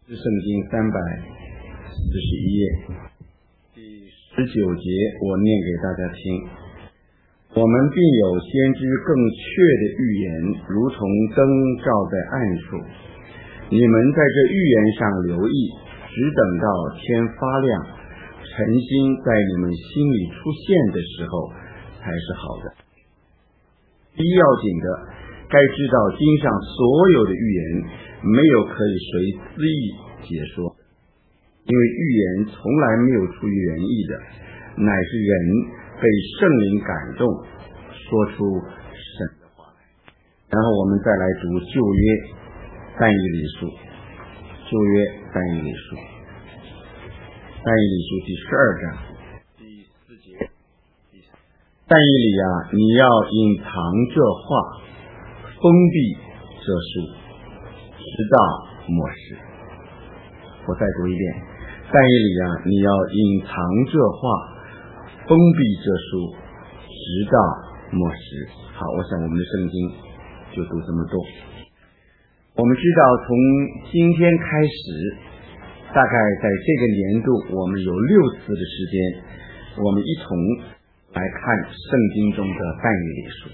圣经341页第19节，我念给大家听。我们并有先知更确的预言，如同灯照在暗处。你们在这预言上留意，只等到天发亮，晨星在你们心里出现的时候，才是好的。第一要紧的，该知道经上所有的预言没有可以随私意解说，因为预言从来没有出于人意的，乃是人被圣灵感动，说出神的话来。然后我们再来读旧约但以理书，旧约但以理书，但以理书第12章第4节。但以理啊，你要隐藏这话，封闭这书，直到末世。我再读一遍，但以理啊，你要隐藏这话，封闭这书，直到末世。好，我想我们的圣经就读这么多。我们知道从今天开始，大概在这个年度我们有6次的时间，我们一同来看圣经中的但以理书。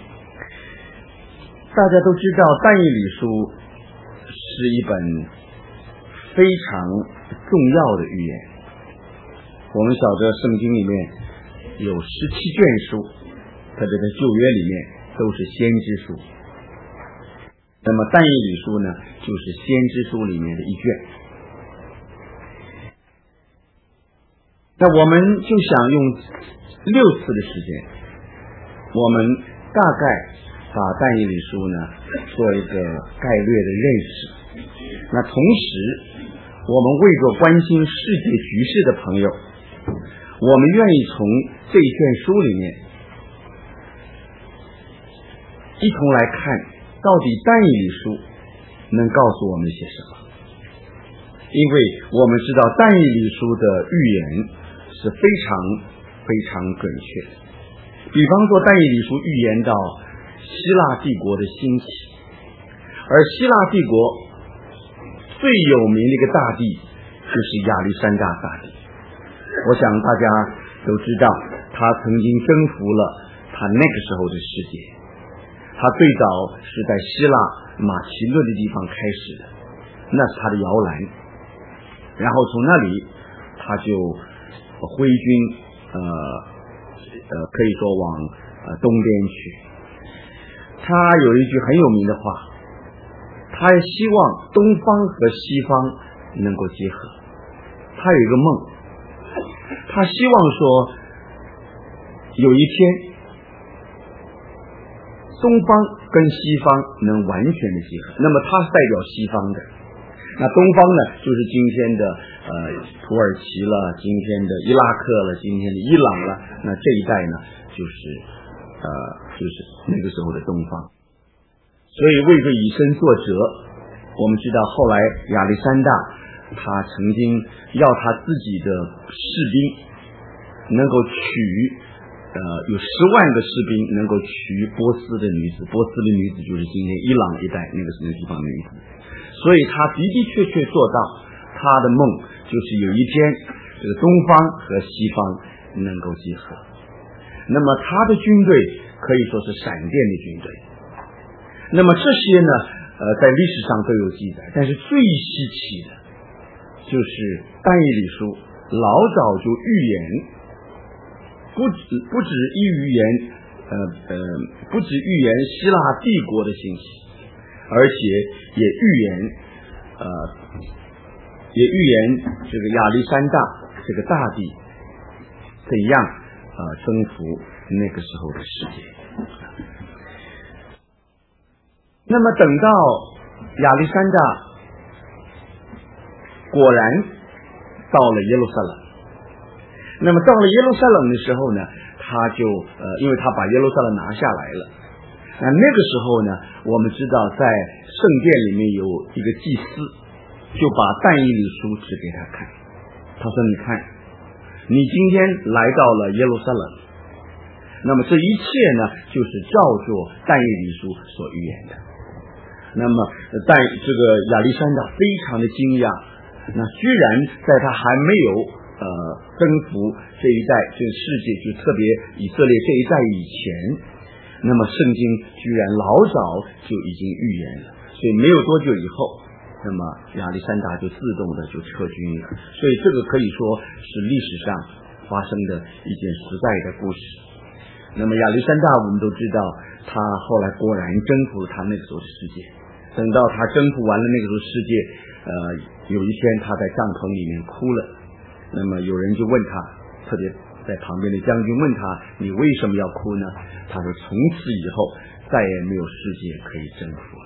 大家都知道但以理书是一本非常重要的预言。我们晓得圣经里面有17卷书，特别在旧约里面都是先知书，那么但以理书呢，就是先知书里面的一卷。那我们就想用6次的时间，我们大概把但以理书呢做一个概略的认识。那同时我们为着关心世界局势的朋友，我们愿意从这一卷书里面一同来看，到底但以理书能告诉我们些什么。因为我们知道但以理书的预言是非常非常准确的。比方说但以理书预言到希腊帝国的兴起，而希腊帝国最有名的一个大地就是亚历山大大地。我想大家都知道，他曾经征服了他那个时候的世界。他最早是在希腊马其顿的地方开始的，那是他的摇篮。然后从那里他就挥军可以说往东边去。他有一句很有名的话，他希望东方和西方能够结合。他有一个梦，他希望说有一天东方跟西方能完全的结合。那么他是代表西方的，那东方呢就是今天的土耳其了，今天的伊拉克了，今天的伊朗了，那这一带呢就是那个时候的东方。所以为着以身作则，我们知道后来亚历山大他曾经要他自己的士兵能够娶有10万个士兵能够娶波斯的女子，波斯的女子就是今天伊朗一带那个地方的女子。所以他的的确确做到，他的梦就是有一天这个东方和西方能够结合。那么他的军队可以说是闪电的军队。那么这些呢在历史上都有记载，但是最稀奇的就是但以理书老早就预言，不止预言希腊帝国的兴起，而且也预言这个亚历山大这个大地怎样征服那个时候的世界。那么等到亚历山大果然到了耶路撒冷，那么到了耶路撒冷的时候呢，他就因为他把耶路撒冷拿下来了。那个时候呢，我们知道在圣殿里面有一个祭司，就把但以理书指给他看。他说你看，你今天来到了耶路撒冷，那么这一切呢就是照着但以理书所预言的。 那么但这个亚历山大非常的惊讶，那居然在他还没有征服这一代这个世界，就特别以色列这一代以前，那么圣经居然老早就已经预言了，所以没有多久以后，那么亚历山大就自动的就撤军了。所以这个可以说是历史上发生的一件实在的故事。那么亚历山大我们都知道，他后来果然征服他那个时候的世界。等到他征服完了那个时候世界，有一天他在帐篷里面哭了。那么有人就问他，特别在旁边的将军问他，你为什么要哭呢？他说从此以后再也没有世界可以征服了。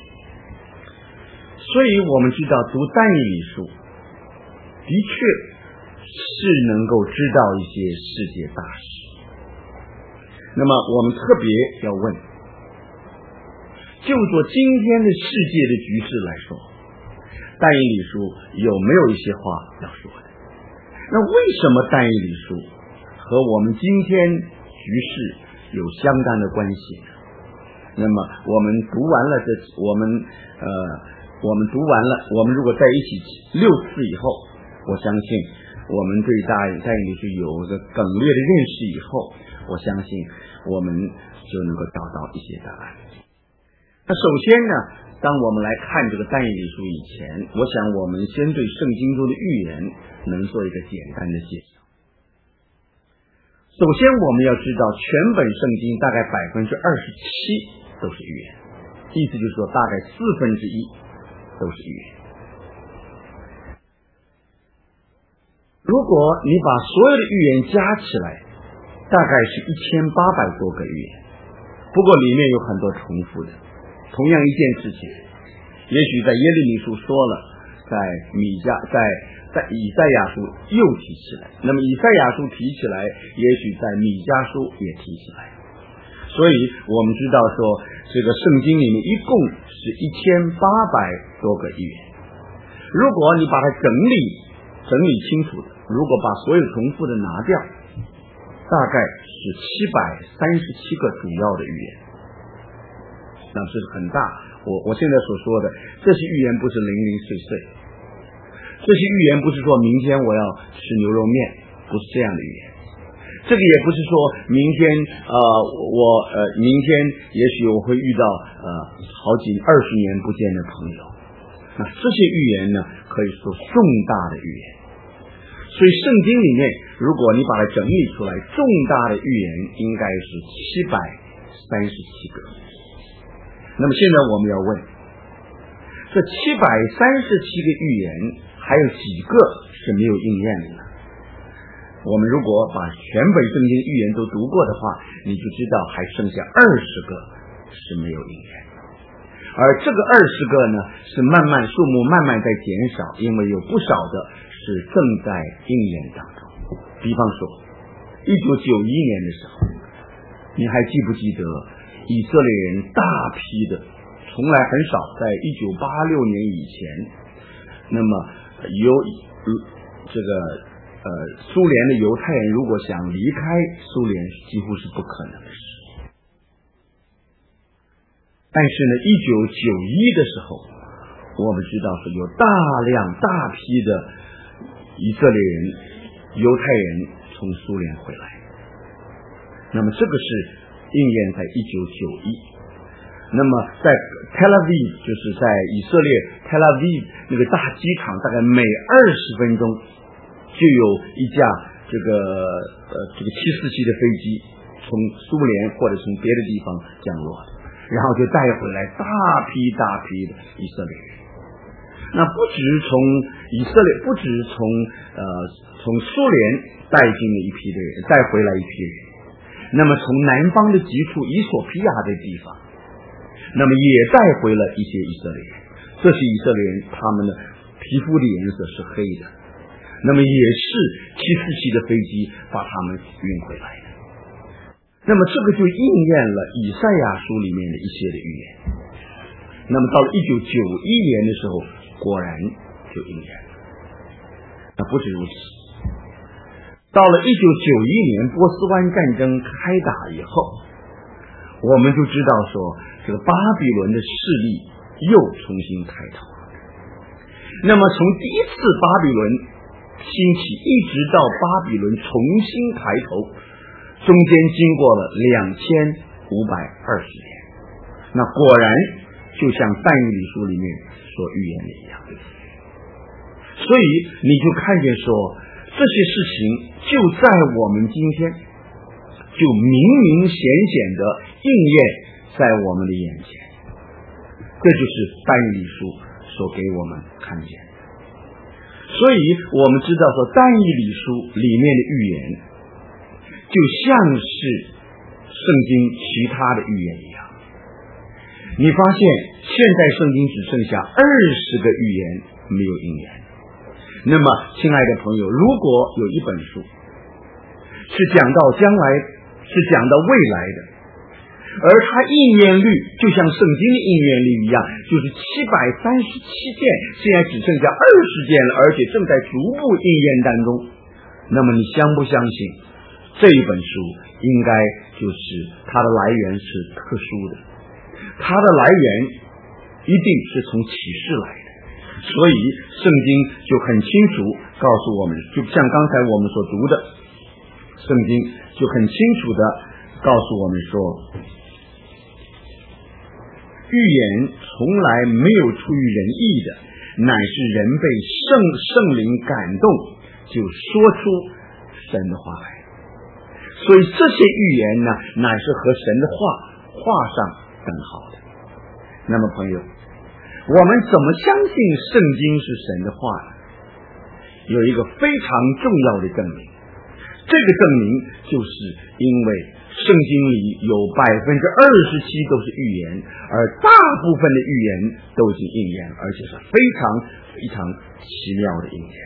所以我们知道读但以理书的确是能够知道一些世界大事。那么我们特别要问，就做今天的世界的局势来说，但以理书有没有一些话要说的？那为什么但以理书和我们今天局势有相当的关系呢？那么我们读完了我们读完了，我们如果在一起6次以后，我相信我们对但以理书有一个更略的认识以后，我相信我们就能够找到一些答案。那首先呢，当我们来看这个但以理书以前，我想我们先对圣经中的预言能做一个简单的介绍。首先我们要知道，全本圣经大概27%都是预言，意思就是说大概1/4都是预言。如果你把所有的预言加起来，大概是1800多个预言，不过里面有很多重复的。同样一件事情，也许在耶利米书说了，在以赛亚书又提起来，那么以赛亚书提起来，也许在米迦书也提起来。所以我们知道说，这个圣经里面一共是1800多个预言。如果你把它整理清楚的，如果把所有重复的拿掉，大概是737个主要的预言。那这是很大。我现在所说的这些预言不是零零碎碎，这些预言不是说明天我要吃牛肉面，不是这样的预言。这个也不是说明天明天也许我会遇到20年不见的朋友。那这些预言呢，可以说重大的预言。所以圣经里面，如果你把它整理出来，重大的预言应该是737个。那么现在我们要问，这737个预言还有几个是没有应验的呢？我们如果把全本圣经的预言都读过的话，你就知道还剩下20个是没有应验的。而这个20个呢，是数目慢慢在减少，因为有不少的是正在应验当中。比方说1991年的时候，你还记不记得以色列人大批的，从来很少，在1986年以前，那么苏联的犹太人如果想离开苏联，几乎是不可能的事。但是呢，1991的时候，我们知道是有大批的以色列人、犹太人从苏联回来。那么这个是应验在1991。那么在 Tel Aviv， 就是在以色列 Tel Aviv 那个大机场，大概每20分钟就有一架这个747的飞机从苏联或者从别的地方降落，然后就带回来大批的以色列人。那不只从以色列，不只从苏联带进了一批的人，带回来一批人。那么从南方的几处以索比亚的地方，那么也带回了一些以色列人。这些以色列人他们的皮肤的颜色是黑的，那么也是747的飞机把他们运回来的。那么这个就应验了以赛亚书里面的一些的预言。那么到了1991年的时候，果然就应验了。那不止如此，到了1991年波斯湾战争开打以后，我们就知道说这个巴比伦的势力又重新开头。那么从第一次巴比伦兴起一直到巴比伦重新抬头，中间经过了2520年。那果然就像但以理书里面所预言的一样。所以你就看见说，这些事情就在我们今天就明明显显的应验在我们的眼前，这就是但以理书所给我们看见的。所以我们知道说，但以理书里面的预言就像是圣经其他的预言一样。你发现现在圣经只剩下20个预言没有应验。那么亲爱的朋友，如果有一本书是讲到将来，是讲到未来的，而它应验率就像圣经的应验率一样，就是737件，现在只剩下20件了，而且正在逐步应验当中。那么你相不相信这一本书应该就是它的来源是特殊的，它的来源一定是从启示来的。所以圣经就很清楚告诉我们，就像刚才我们所读的，圣经就很清楚的告诉我们说，预言从来没有出于人意的，乃是人被圣灵感动，就说出神的话来。所以这些预言呢，乃是和神的话画上等号的。那么朋友，我们怎么相信圣经是神的话呢？有一个非常重要的证明，这个证明就是因为圣经里有27%都是预言，而大部分的预言都已经应验，而且是非常非常奇妙的应验。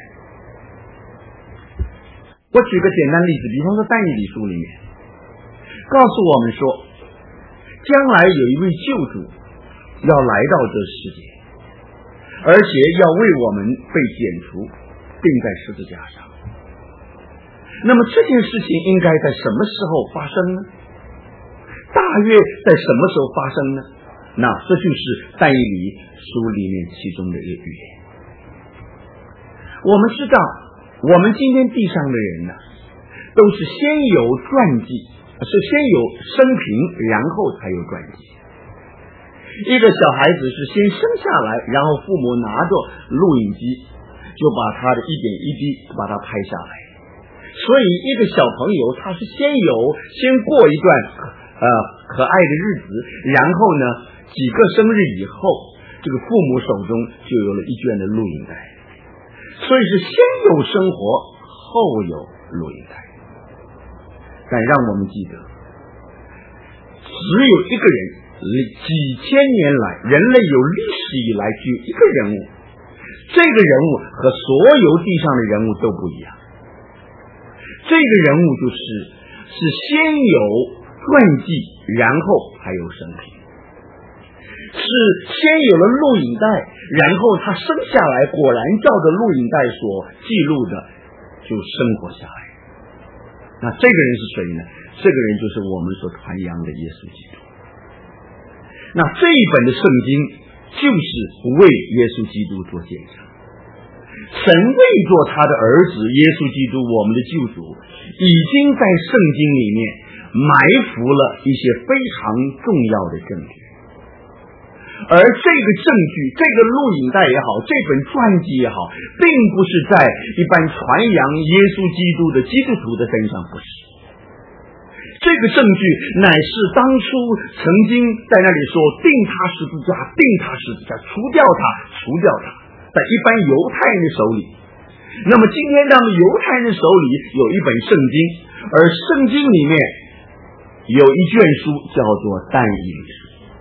我举个简单例子，比方说但以理书里面告诉我们说，将来有一位救主要来到这世界，而且要为我们被剪除，钉在十字架上。那么这件事情应该在什么时候发生呢？大约在什么时候发生呢？那这就是但以理书里面其中的一个预言。我们知道，我们今天地上的人呢，都是先有传记，是先有生平，然后才有传记。一个小孩子是先生下来，然后父母拿着录影机就把他的一点一滴把它拍下来。所以一个小朋友他是先过一段可爱的日子，然后呢几个生日以后，这个父母手中就有了一卷的录影带。所以是先有生活，后有录影带。但让我们记得，只有一个人，几千年来人类有历史以来只有一个人物，这个人物和所有地上的人物都不一样。这个人物是先有传记，然后还有生平，是先有了录影带，然后他生下来果然照着录影带所记录的就生活下来。那这个人是谁呢？这个人就是我们所传扬的耶稣基督。那这一本的圣经就是为耶稣基督做见证。神为做他的儿子耶稣基督我们的救主，已经在圣经里面埋伏了一些非常重要的证据。而这个证据，这个录影带也好，这本传记也好，并不是在一般传扬耶稣基督的基督徒的身上，不是。这个证据乃是当初曾经在那里说钉他十字架，除掉他，在一般犹太人的手里。那么今天他们犹太人手里有一本圣经，而圣经里面有一卷书叫做但以理书，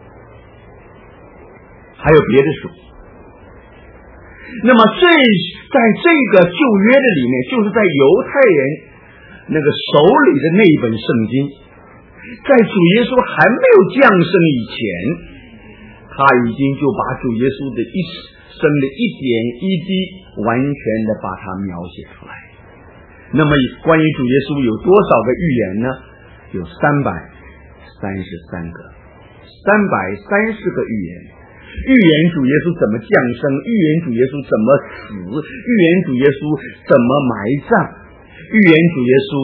还有别的书。那么在这个旧约的里面，就是在犹太人那个手里的那一本圣经，在主耶稣还没有降生以前，他已经就把主耶稣的一生的一点一滴完全的把它描写出来。那么关于主耶稣有多少个预言呢？有333个，330个预言。 预言主耶稣怎么降生，预言主耶稣怎么死，预言主耶稣怎么埋葬，预言主耶稣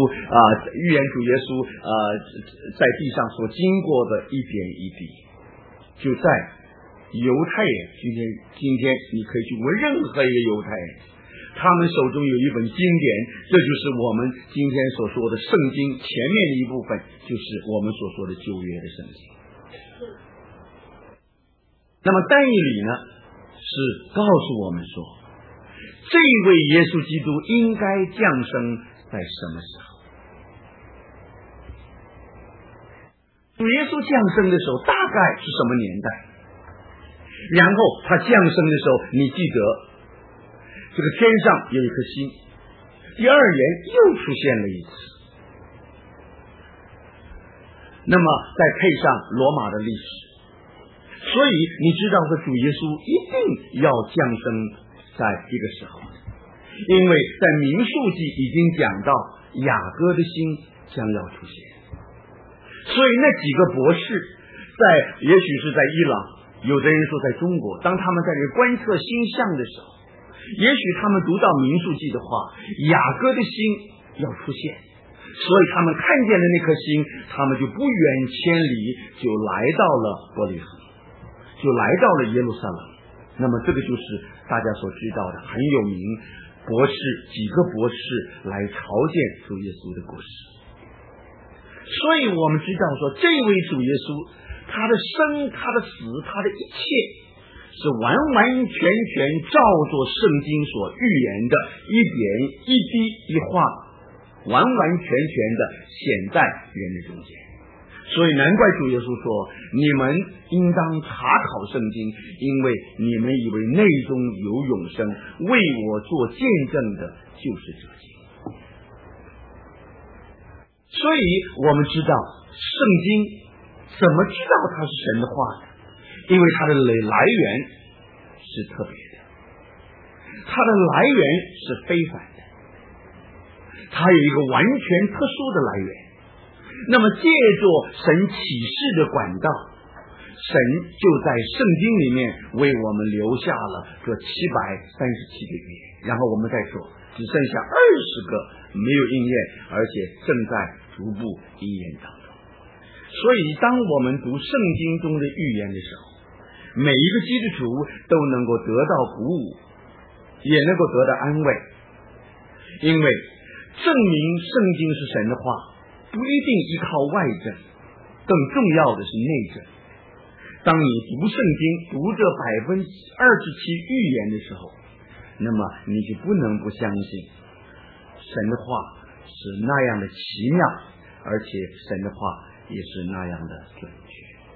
在地上所经过的一点一滴，就在犹太人今天你可以去问任何一个犹太人，他们手中有一本经典，这就是我们今天所说的圣经前面的一部分，就是我们所说的旧约的圣经。那么但以理呢，是告诉我们说，这位耶稣基督应该降生在什么时候？主耶稣降生的时候大概是什么年代？然后他降生的时候，你记得这个天上有一颗星，第二年又出现了一次。那么再配上罗马的历史，所以你知道说主耶稣一定要降生在这个时候，因为在民数记已经讲到雅各的星将要出现，所以那几个博士也许是在伊朗，有的人说在中国，当他们在这观测星象的时候，也许他们读到民数记的话，雅各的星要出现，所以他们看见了那颗星，他们就不远千里就来到了伯利恒，就来到了耶路撒冷。那么这个就是大家所知道的很有名几个博士来朝见主耶稣的故事。所以我们知道说，这位主耶稣他的生、他的死、他的一切是完完全全照着圣经所预言的一点一滴一画，完完全全的显在人的中间。所以难怪主耶稣说，你们应当查考圣经，因为你们以为内中有永生，为我做见证的就是这经。所以我们知道圣经怎么知道它是神的话呢？因为它的来源是特别的，它的来源是非凡的，它有一个完全特殊的来源。那么借着神启示的管道，神就在圣经里面为我们留下了这737个预言，然后我们再说只剩下20个没有应验，而且正在逐步应验当中。所以当我们读圣经中的预言的时候，每一个基督徒都能够得到鼓舞，也能够得到安慰，因为证明圣经是神的话不一定依靠外证，更重要的是内证。当你读圣经读这27%预言的时候，那么你就不能不相信神的话是那样的奇妙，而且神的话也是那样的准确。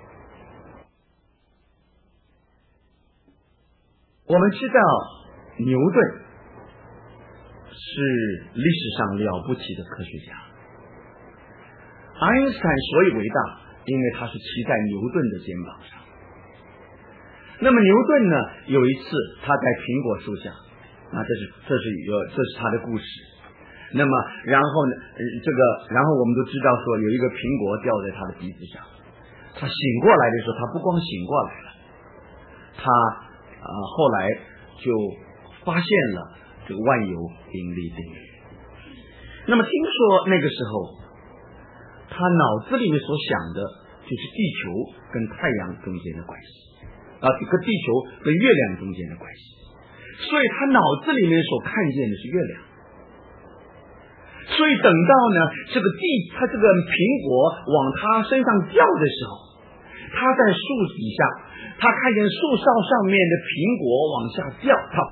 我们知道牛顿是历史上了不起的科学家，爱因斯坦所以伟大，因为他是骑在牛顿的肩膀上。那么牛顿呢，有一次他在苹果树下，这是他的故事。那么然后呢，然后我们都知道说有一个苹果掉在他的鼻子上，他醒过来的时候，他不光醒过来了，他后来就发现了这个万有引力定律。那么听说那个时候他脑子里面所想的就是地球跟太阳中间的关系，跟地球跟月亮中间的关系，所以他脑子里面所看见的是月亮。所以等到呢他这个苹果往他身上掉的时候，他在树底下，他看见树梢上面的苹果往下掉，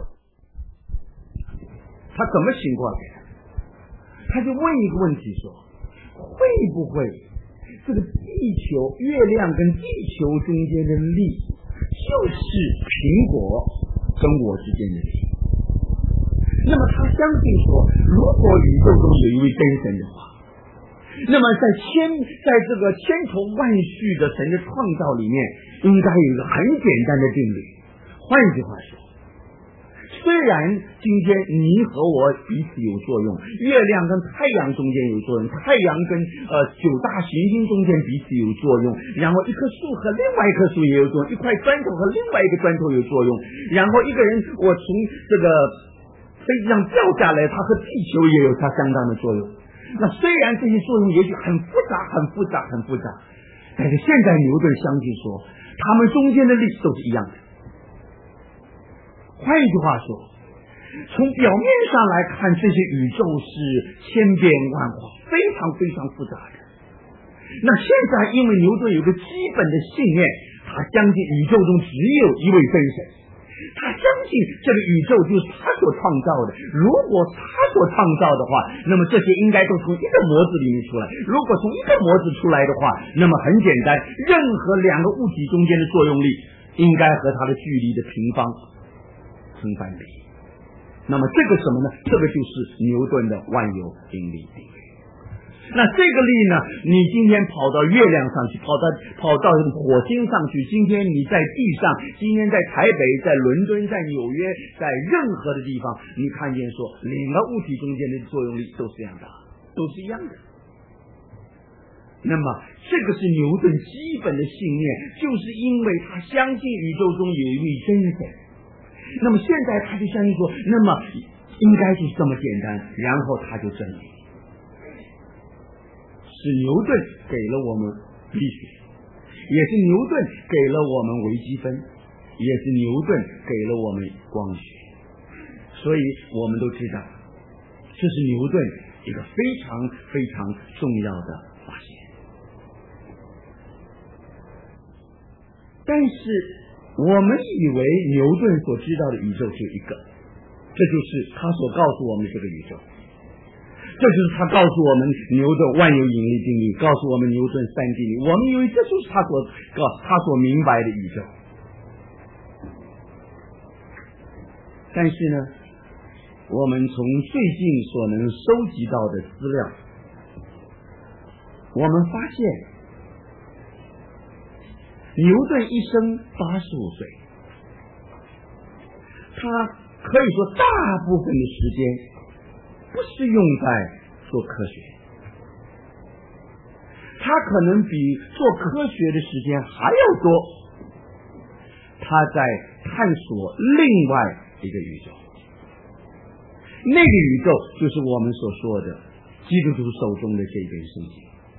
他怎么醒过来的？他就问一个问题说，会不会这个地球、月亮跟地球中间的力就是苹果跟我之间的力？那么他相信说，如果宇宙中有一位真神的话，那么在这个千头万绪的神的创造里面，应该有一个很简单的定律。换句话说，虽然今天你和我彼此有作用，月亮跟太阳中间有作用，太阳跟九大行星中间彼此有作用，然后一棵树和另外一棵树也有作用，一块砖头和另外一个砖头有作用，然后一个人我从这个飞机上掉下来，它和地球也有它相当的作用。那虽然这些作用也许很复杂，但是现在牛顿相信说它们中间的力都是一样的。换一句话说，从表面上来看，这些宇宙是千变万化，非常非常复杂的。那现在因为牛顿有个基本的信念，他相信宇宙中只有一位真神，他相信这个宇宙就是他所创造的。如果他所创造的话，那么这些应该都从一个模子里面出来。如果从一个模子出来的话，那么很简单，任何两个物体中间的作用力应该和它的距离的平方成反比。那么这个什么呢？这个就是牛顿的万有引力定律。那这个力呢，你今天跑到月亮上去，跑到火星上去，今天你在地上，今天在台北，在伦敦，在纽约，在任何的地方，你看见说两个物体中间的作用力都是这样的，都是一样的。那么这个是牛顿基本的信念，就是因为他相信宇宙中有一位真神。那么现在他就相信说，那么应该就是这么简单，然后他就证明。是牛顿给了我们力学，也是牛顿给了我们微积分，也是牛顿给了我们光学。所以我们都知道，这是牛顿一个非常非常重要的发现。但是我们以为牛顿所知道的宇宙只有一个，这就是他所告诉我们这个宇宙。这就是他告诉我们牛顿万有引力定律，告诉我们牛顿三定律。我们以为这就是他所明白的宇宙。但是呢，我们从最近所能收集到的资料，我们发现牛顿一生85岁，他可以说大部分的时间不是用在做科学，他可能比做科学的时间还要多，他在探索另外一个宇宙。那个宇宙就是我们所说的基督徒手中的这本圣经。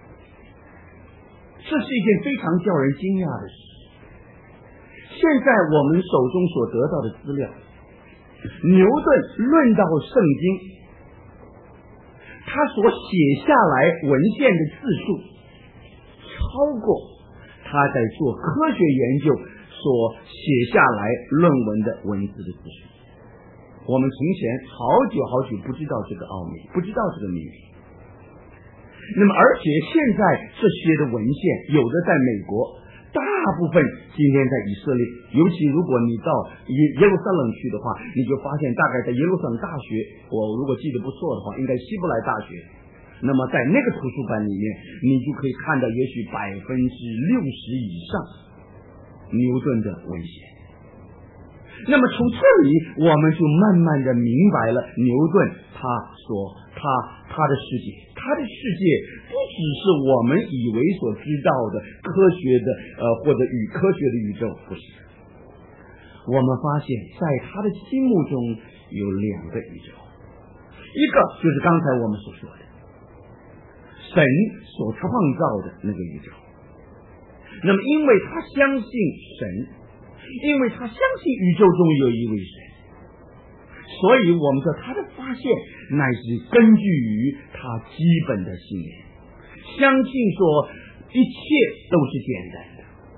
这是一件非常叫人惊讶的事。现在我们手中所得到的资料，牛顿论到圣经，他所写下来文献的字数超过他在做科学研究所写下来论文的文字的字数。我们从前好久不知道这个奥秘，不知道这个秘密。那么而且现在这些的文献有的在美国，大部分今天在以色列，尤其如果你到耶路撒冷去的话，你就发现大概在耶路撒冷大学，我如果记得不错的话，应该希伯来大学，那么在那个图书馆里面，你就可以看到也许60%以上牛顿的文献。那么从这里我们就慢慢的明白了牛顿他的世界，他的世界不只是我们以为所知道的科学的或者与科学的宇宙，不是。我们发现在他的心目中有两个宇宙，一个就是刚才我们所说的神所创造的那个宇宙。那么因为他相信神，因为他相信宇宙中有一位神，所以我们说他的发现乃是根据于他基本的信念，相信说一切都是简单的，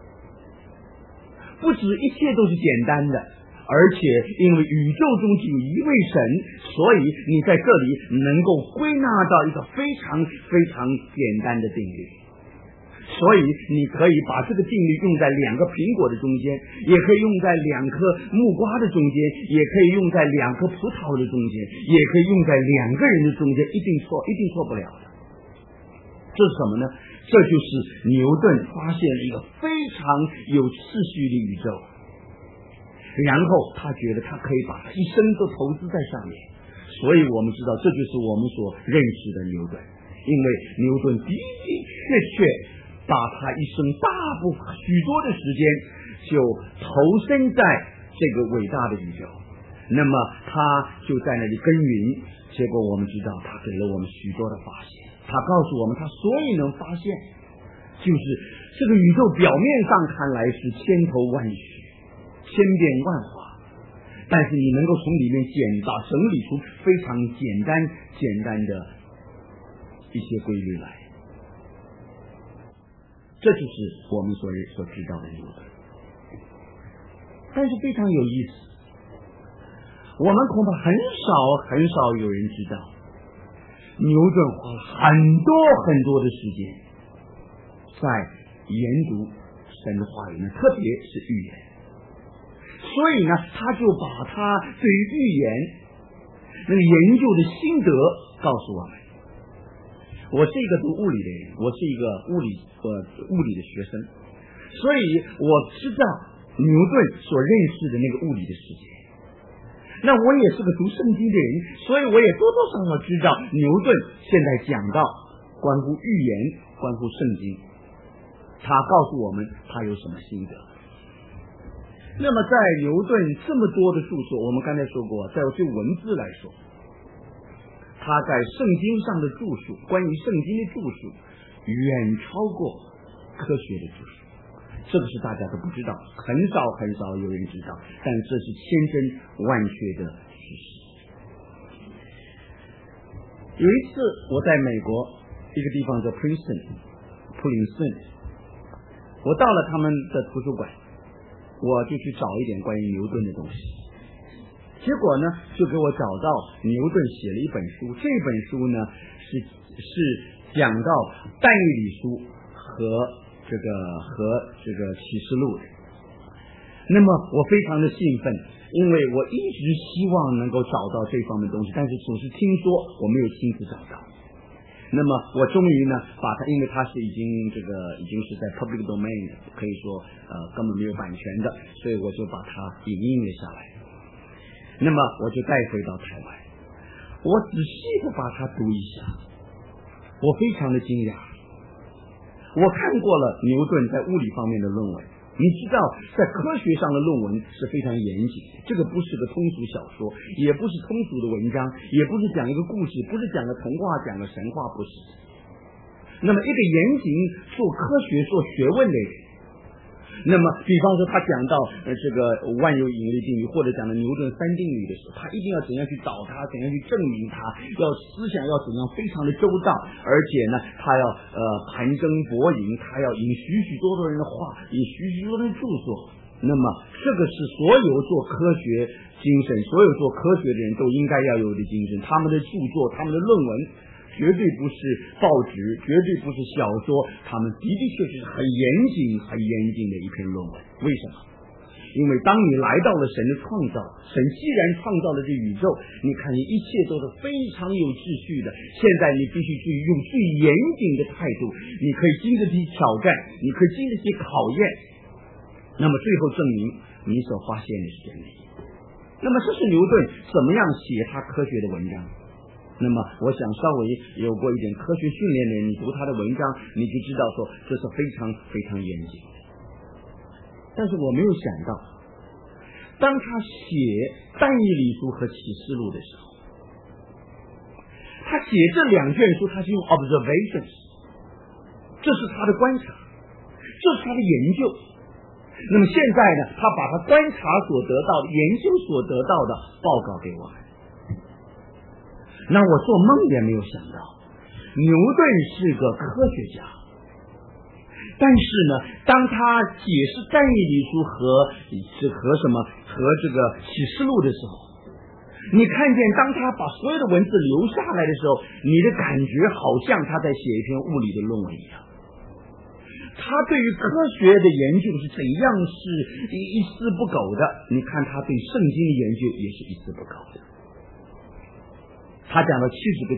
不止一切都是简单的，而且因为宇宙中只有一位神，所以你在这里能够归纳到一个非常非常简单的定律。所以你可以把这个定律用在2个苹果的中间，也可以用在2颗木瓜的中间，也可以用在2颗葡萄的中间，也可以用在2个人的中间，一定错不了的。这是什么呢？这就是牛顿发现了一个非常有次序的宇宙。 然后他觉得他可以把他一生都投资在上面，所以我们知道这就是我们所认识的牛顿。因为牛顿的的确把他一生许多的时间就投身在这个伟大的宇宙，那么他就在那里耕耘，结果我们知道他给了我们许多的发现。他告诉我们他所以能发现，就是这个宇宙表面上看来是千头万绪，千变万化，但是你能够从里面整理出非常简单的一些规律来。这就是我们所知道的牛顿。但是非常有意思，我们恐怕很少有人知道，牛顿花了很多的时间在研读神的话语，特别是预言。所以呢，他就把他对于预言那个研究的心得告诉我们。我是一个读物理的人，我是一个物理的学生，所以我知道牛顿所认识的那个物理的世界。那我也是个读圣经的人，所以我也多多少少知道牛顿现在讲到关乎预言，关乎圣经，他告诉我们他有什么心得。那么在牛顿这么多的著作，我们刚才说过，在对文字来说，他在圣经上的著述，关于圣经的著述远超过科学的著述，这个是大家都不知道，很少有人知道，但这是千真万确的事实。有一次我在美国一个地方叫普林斯顿，我到了他们的图书馆，我就去找一点关于牛顿的东西，结果呢就给我找到牛顿写了一本书，这本书呢是讲到但以理书和这个启示录的。那么我非常的兴奋，因为我一直希望能够找到这方面的东西，但是总是听说，我没有亲自找到。那么我终于呢把它，因为它是已经是在 public domain， 可以说根本没有版权的，所以我就把它影印了下来。那么我就带回到台湾，我仔细的把它读一下，我非常的惊讶。我看过了牛顿在物理方面的论文，你知道在科学上的论文是非常严谨的，这个不是个通俗小说，也不是通俗的文章，也不是讲一个故事，不是讲个童话，讲个神话，不是。那么一个严谨做科学做学问的人，那么比方说他讲到这个万有引力定律，或者讲到牛顿三定律的时候，他一定要怎样去找它，怎样去证明它，要思想要怎样非常的周到，而且呢他要盘征博引，他要引许多人的话，引许多人的著作。那么这个是所有做科学精神，所有做科学的人都应该要有的精神，他们的著作，他们的论文绝对不是报纸，绝对不是小说，他们的确是很严谨的一篇论文。为什么？因为当你来到了神的创造，神既然创造了这宇宙，你看你一切都是非常有秩序的，现在你必须去用最严谨的态度，你可以经得起挑战，你可以经得起考验，那么最后证明你所发现的是真理。那么这是牛顿怎么样写他科学的文章。那么我想稍微有过一点科学训练的人，你读他的文章，你就知道说这是非常严谨的。但是我没有想到，当他写但以理书和启示录的时候，他写这两卷书，他是用 observations， 这是他的观察，这是他的研究。那么现在呢，他把他观察所得到的、研究所得到的报告给我们。那我做梦也没有想到，牛顿是个科学家，但是呢，当他解释但以理书和这个启示录的时候，你看见当他把所有的文字留下来的时候，你的感觉好像他在写一篇物理的论文一样。他对于科学的研究是怎样是一丝不苟的，你看他对圣经的研究也是一丝不苟的。他讲了70个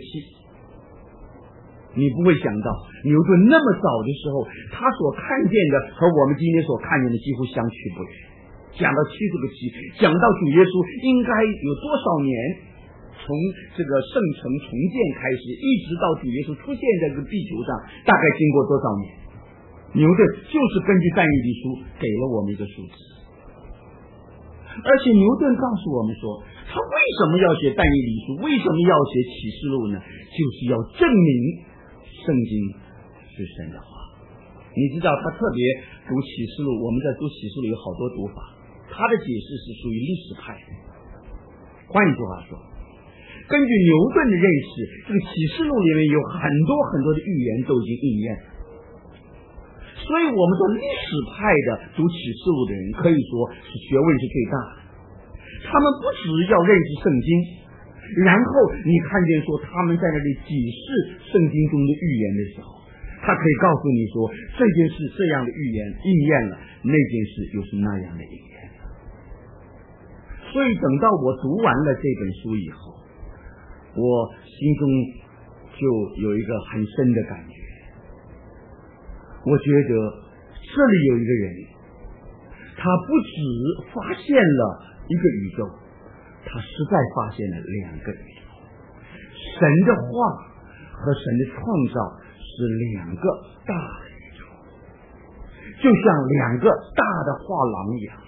7，你不会想到牛顿那么早的时候，他所看见的和我们今天所看见的几乎相去不远， 讲到70个7，讲到主耶稣应该有多少年，从这个圣城重建开始，一直到主耶稣出现在这个地球上，大概经过多少年？牛顿就是根据但以理书给了我们一个数字。而且牛顿告诉我们说，他为什么要写但以理书，为什么要写启示录呢？就是要证明圣经是神的话。你知道他特别读启示录，我们在读启示录有好多读法，他的解释是属于历史派的。换句话说，根据牛顿的认识，这个启示录里面有很多很多的预言都已经应验了。所以我们说历史派的读启示录的人可以说是学问是最大的，他们不只要认识圣经，然后你看见说他们在那里解释圣经中的预言的时候，他可以告诉你说这件事这样的预言应验了，那件事又是那样的应验了。所以等到我读完了这本书以后，我心中就有一个很深的感觉，我觉得这里有一个人，他不只发现了一个宇宙，他实在发现了2个宇宙。神的话和神的创造是2个大的宇宙，就像2个大的画廊一样。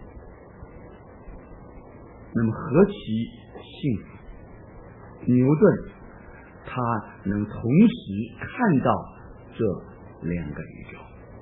那么何其幸福！牛顿他能同时看到这2个宇宙。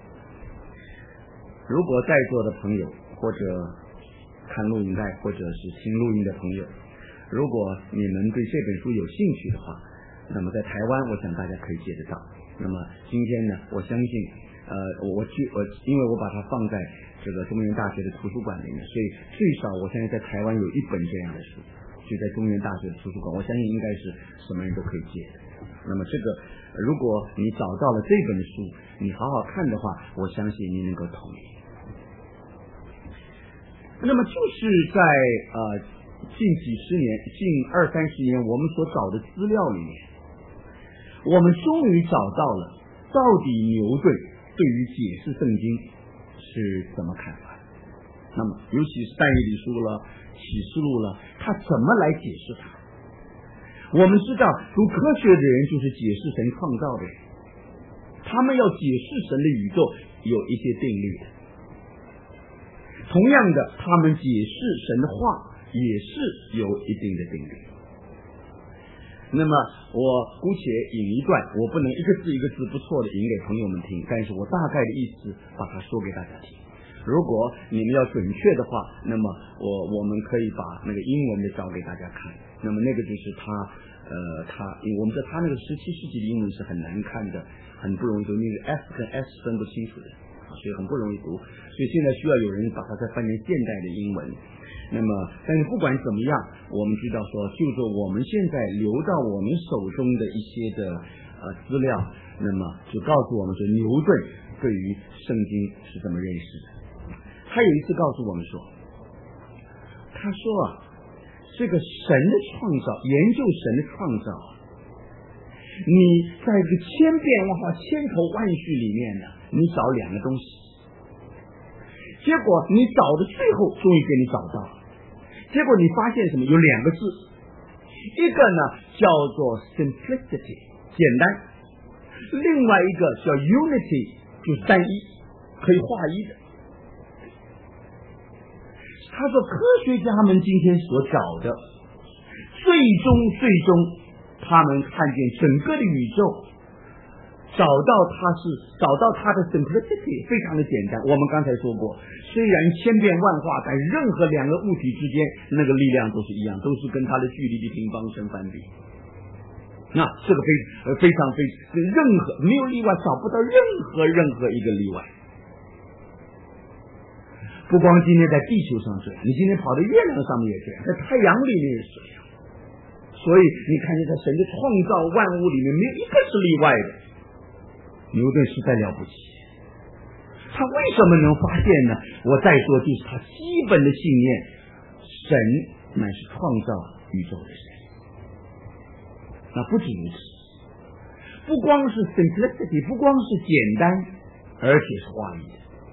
如果在座的朋友或者看录影带或者是听录音的朋友，如果你们对这本书有兴趣的话，那么在台湾我想大家可以借得到。那么今天呢，我相信因为我把它放在这个中原大学的图书馆里面，所以最少我相信在台湾有1本这样的书，就在中原大学的图书馆，我相信应该是什么人都可以借的。那么这个如果你找到了这本书，你好好看的话，我相信你能够同意。那么就是在近几十年，近20-30年我们所找的资料里面，我们终于找到了到底牛顿对于解释圣经是怎么看法。那么尤其是但以理书了、启示录了，他怎么来解释它？我们知道读科学的人就是解释神创造的人，他们要解释神的宇宙有一些定律的。同样的，他们解释神的话也是有一定的定律。那么我姑且引一段，我不能一个字一个字不错的引给朋友们听，但是我大概的意思把它说给大家听。如果你们要准确的话，那么我们可以把那个英文的找给大家看。那么那个就是我们知道他那个17世纪的英文是很难看的，很不容易读，那个 S 跟 S 分不清楚的，所以很不容易读。所以现在需要有人把它再翻成现代的英文。那么但是不管怎么样，我们知道说就着我们现在留到我们手中的一些的资料，那么就告诉我们说牛顿对于圣经是怎么认识的。他有一次告诉我们说，他说这个神的创造，研究神的创造，你在这个千变万化、千头万绪里面呢，你找2个东西，结果你找的最后终于给你找到了。结果你发现什么？有2个字，一个呢叫做 simplicity 简单，另外一个叫 unity 就是单一，可以划一的。他说科学家们今天所找的，最终他们看见整个的宇宙，找到它的 simplicity 非常的简单。我们刚才说过，虽然千变万化，但任何2个物体之间那个力量都是一样，都是跟它的距离的平方成反比。那这个非常任何没有例外，找不到任何一个例外。不光今天在地球上这样，你今天跑到月亮上面也这样，在太阳里面也是这样。所以你看见在神的创造万物里面没有一个是例外的。牛顿实在了不起，他为什么能发现呢？我再说就是他基本的信念，神乃是创造宇宙的神。那不止如此，不光是 simplicity， 不光是简单，而且是划一的。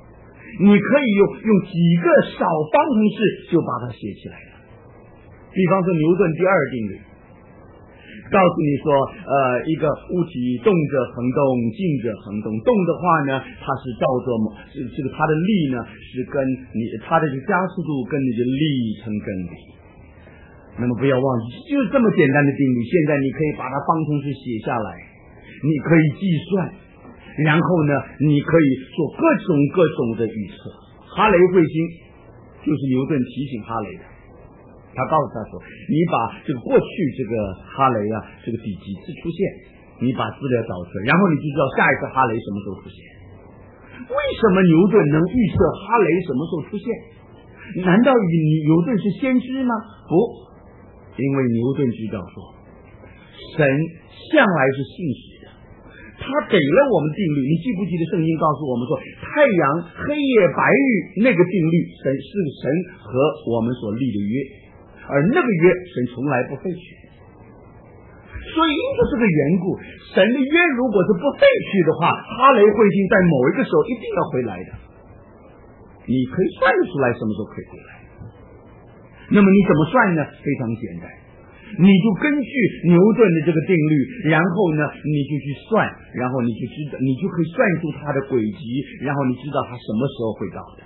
你可以用几个小方程式就把它写起来了。比方说牛顿第二定律，告诉你说一个物体动着恒动，静着恒动。动的话呢，它是照着它的力呢是跟它的加速度跟你的力成正比。那么不要忘记，就是这么简单的定律。现在你可以把它方程式写下来，你可以计算，然后呢你可以做各种的预测。哈雷彗星就是牛顿提醒哈雷的，他告诉他说，你把这个过去这个哈雷这个第几次出现，你把资料找出来，然后你就知道下一次哈雷什么时候出现。为什么牛顿能预测哈雷什么时候出现？难道牛顿是先知吗？不，因为牛顿知道说神向来是信实的，他给了我们定律。你记不记得圣经告诉我们说，太阳黑夜白日那个定律是神和我们所立的约，而那个约神从来不废去。所以因着这个缘故，神的约如果是不废去的话，哈雷彗星在某一个时候一定要回来的。你可以算得出来什么时候可以回来。那么你怎么算呢？非常简单，你就根据牛顿的这个定律，然后呢你就去算，然后你就知道，你就可以算出它的轨迹，然后你知道它什么时候会到的。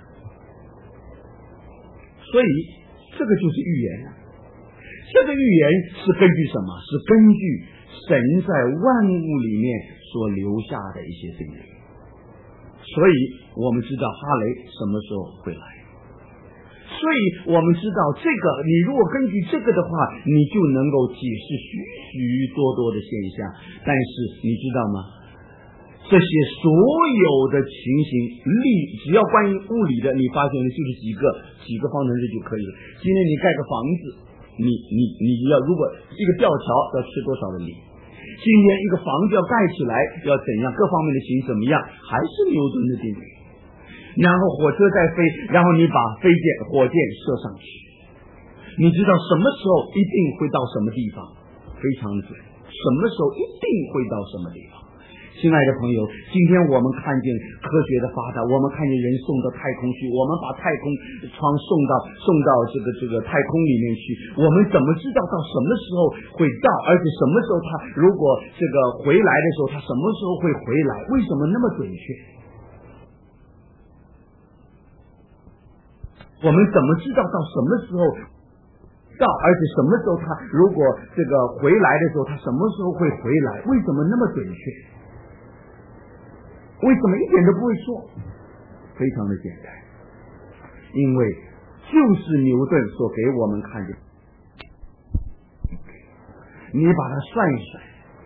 所以这个就是预言。这个预言是根据什么？是根据神在万物里面所留下的一些定律。所以我们知道哈雷什么时候会来，所以我们知道这个，你如果根据这个的话，你就能够解释许多的现象。但是你知道吗？这些所有的情形只要关于物理的，你发现就是几个方程式就可以了。今天你盖个房子，你要如果一个吊桥要吃多少的力？今天一个房子要盖起来要怎样，各方面的行怎么样，还是牛顿的定律。然后火车在飞，然后你把火箭射上去，你知道什么时候一定会到什么地方，非常准，什么时候一定会到什么地方。亲爱的朋友，今天我们看见科学的发达，我们看见人送到太空去，我们把太空舱送到这个太空里面去，我们怎么知道到什么时候会到，而且什么时候他如果这个回来的时候，他什么时候会回来？为什么那么准确？我们怎么知道到什么时候到，而且什么时候他如果这个回来的时候，他什么时候会回来？为什么那么准确？为什么一点都不会错？非常的简单，因为就是牛顿所给我们看的，你把它算一算，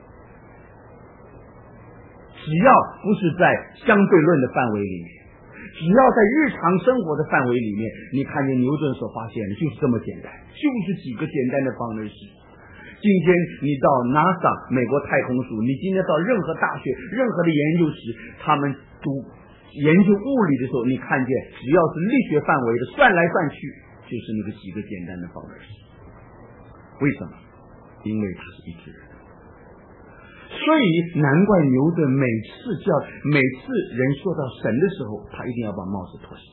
只要不是在相对论的范围里面，只要在日常生活的范围里面，你看见牛顿所发现的就是这么简单，就是几个简单的方程式。今天你到 NASA 美国太空署，你今天到任何大学任何的研究室，他们研究物理的时候，你看见只要是力学范围的，算来算去就是那个几个简单的方程式。为什么？因为它是一致的。所以难怪牛顿每次人说到神的时候，他一定要把帽子脱下。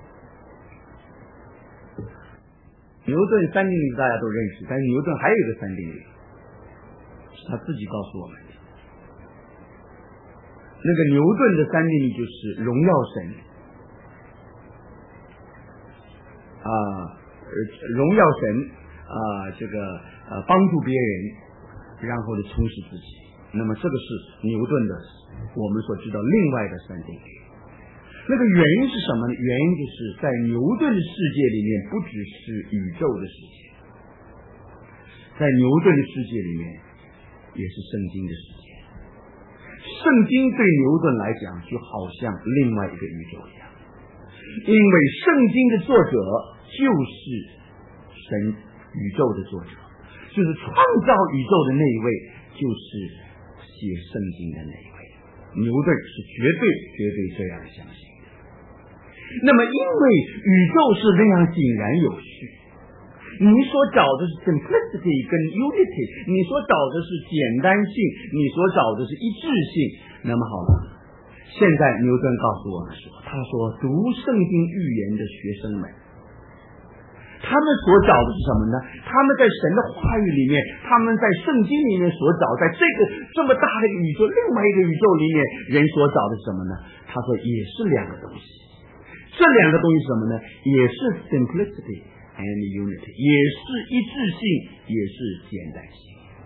牛顿三定律大家都认识，但是牛顿还有一个三定律，是他自己告诉我们的。那个牛顿的三定律就是荣耀神荣耀神帮助别人，然后充实自己。那么这个是牛顿的我们所知道另外的三定律。那个原因是什么呢？原因就是在牛顿的世界里面，不只是宇宙的世界，在牛顿的世界里面也是圣经的世界。圣经对牛顿来讲就好像另外一个宇宙一样，因为圣经的作者就是神宇宙的作者，就是创造宇宙的那一位，就是写圣经的那一位。牛顿是绝对这样相信。那么因为宇宙是那样井然有序，你所找的是 simplicity 跟 unity， 你所找的是简单性，你所找的是一致性，那么好了， 现在牛顿告诉我们说，他说读圣经预言的学生们，他们所找的是什么呢？他们在神的话语里面，他们在圣经里面所找，在这么大的宇宙，另外一个宇宙里面，人所找的是什么呢？他说也是两个东西，这两个东西是什么呢？也是 simplicity and unity， 也是一致性，也是简单性。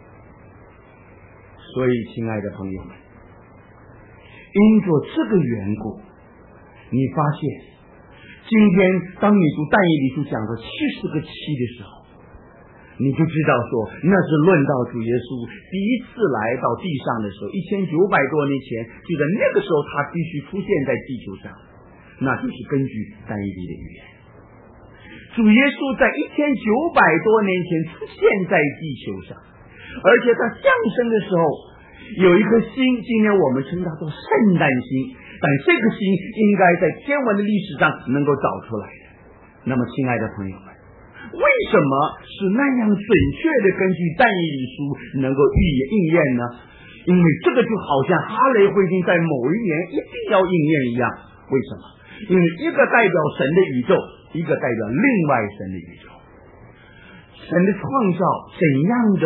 所以，亲爱的朋友们，因着这个缘故，你发现今天当你读但以理书讲到70个7的时候，你就知道说那是论到主耶稣第一次来到地上的时候，1900多年前，就在那个时候他必须出现在地球上，那就是根据但以理的预言。主耶稣在1900多年前出现在地球上，而且他降生的时候有一颗星，今天我们称它做圣诞星，但这个星应该在天文的历史上能够找出来的。那么亲爱的朋友们，为什么是那样准确的根据但以理书能够应验呢？因为这个就好像哈雷彗星在某一年一定要应验一样。为什么？因为一个代表神的宇宙，一个代表另外神的宇宙。神的创造怎样的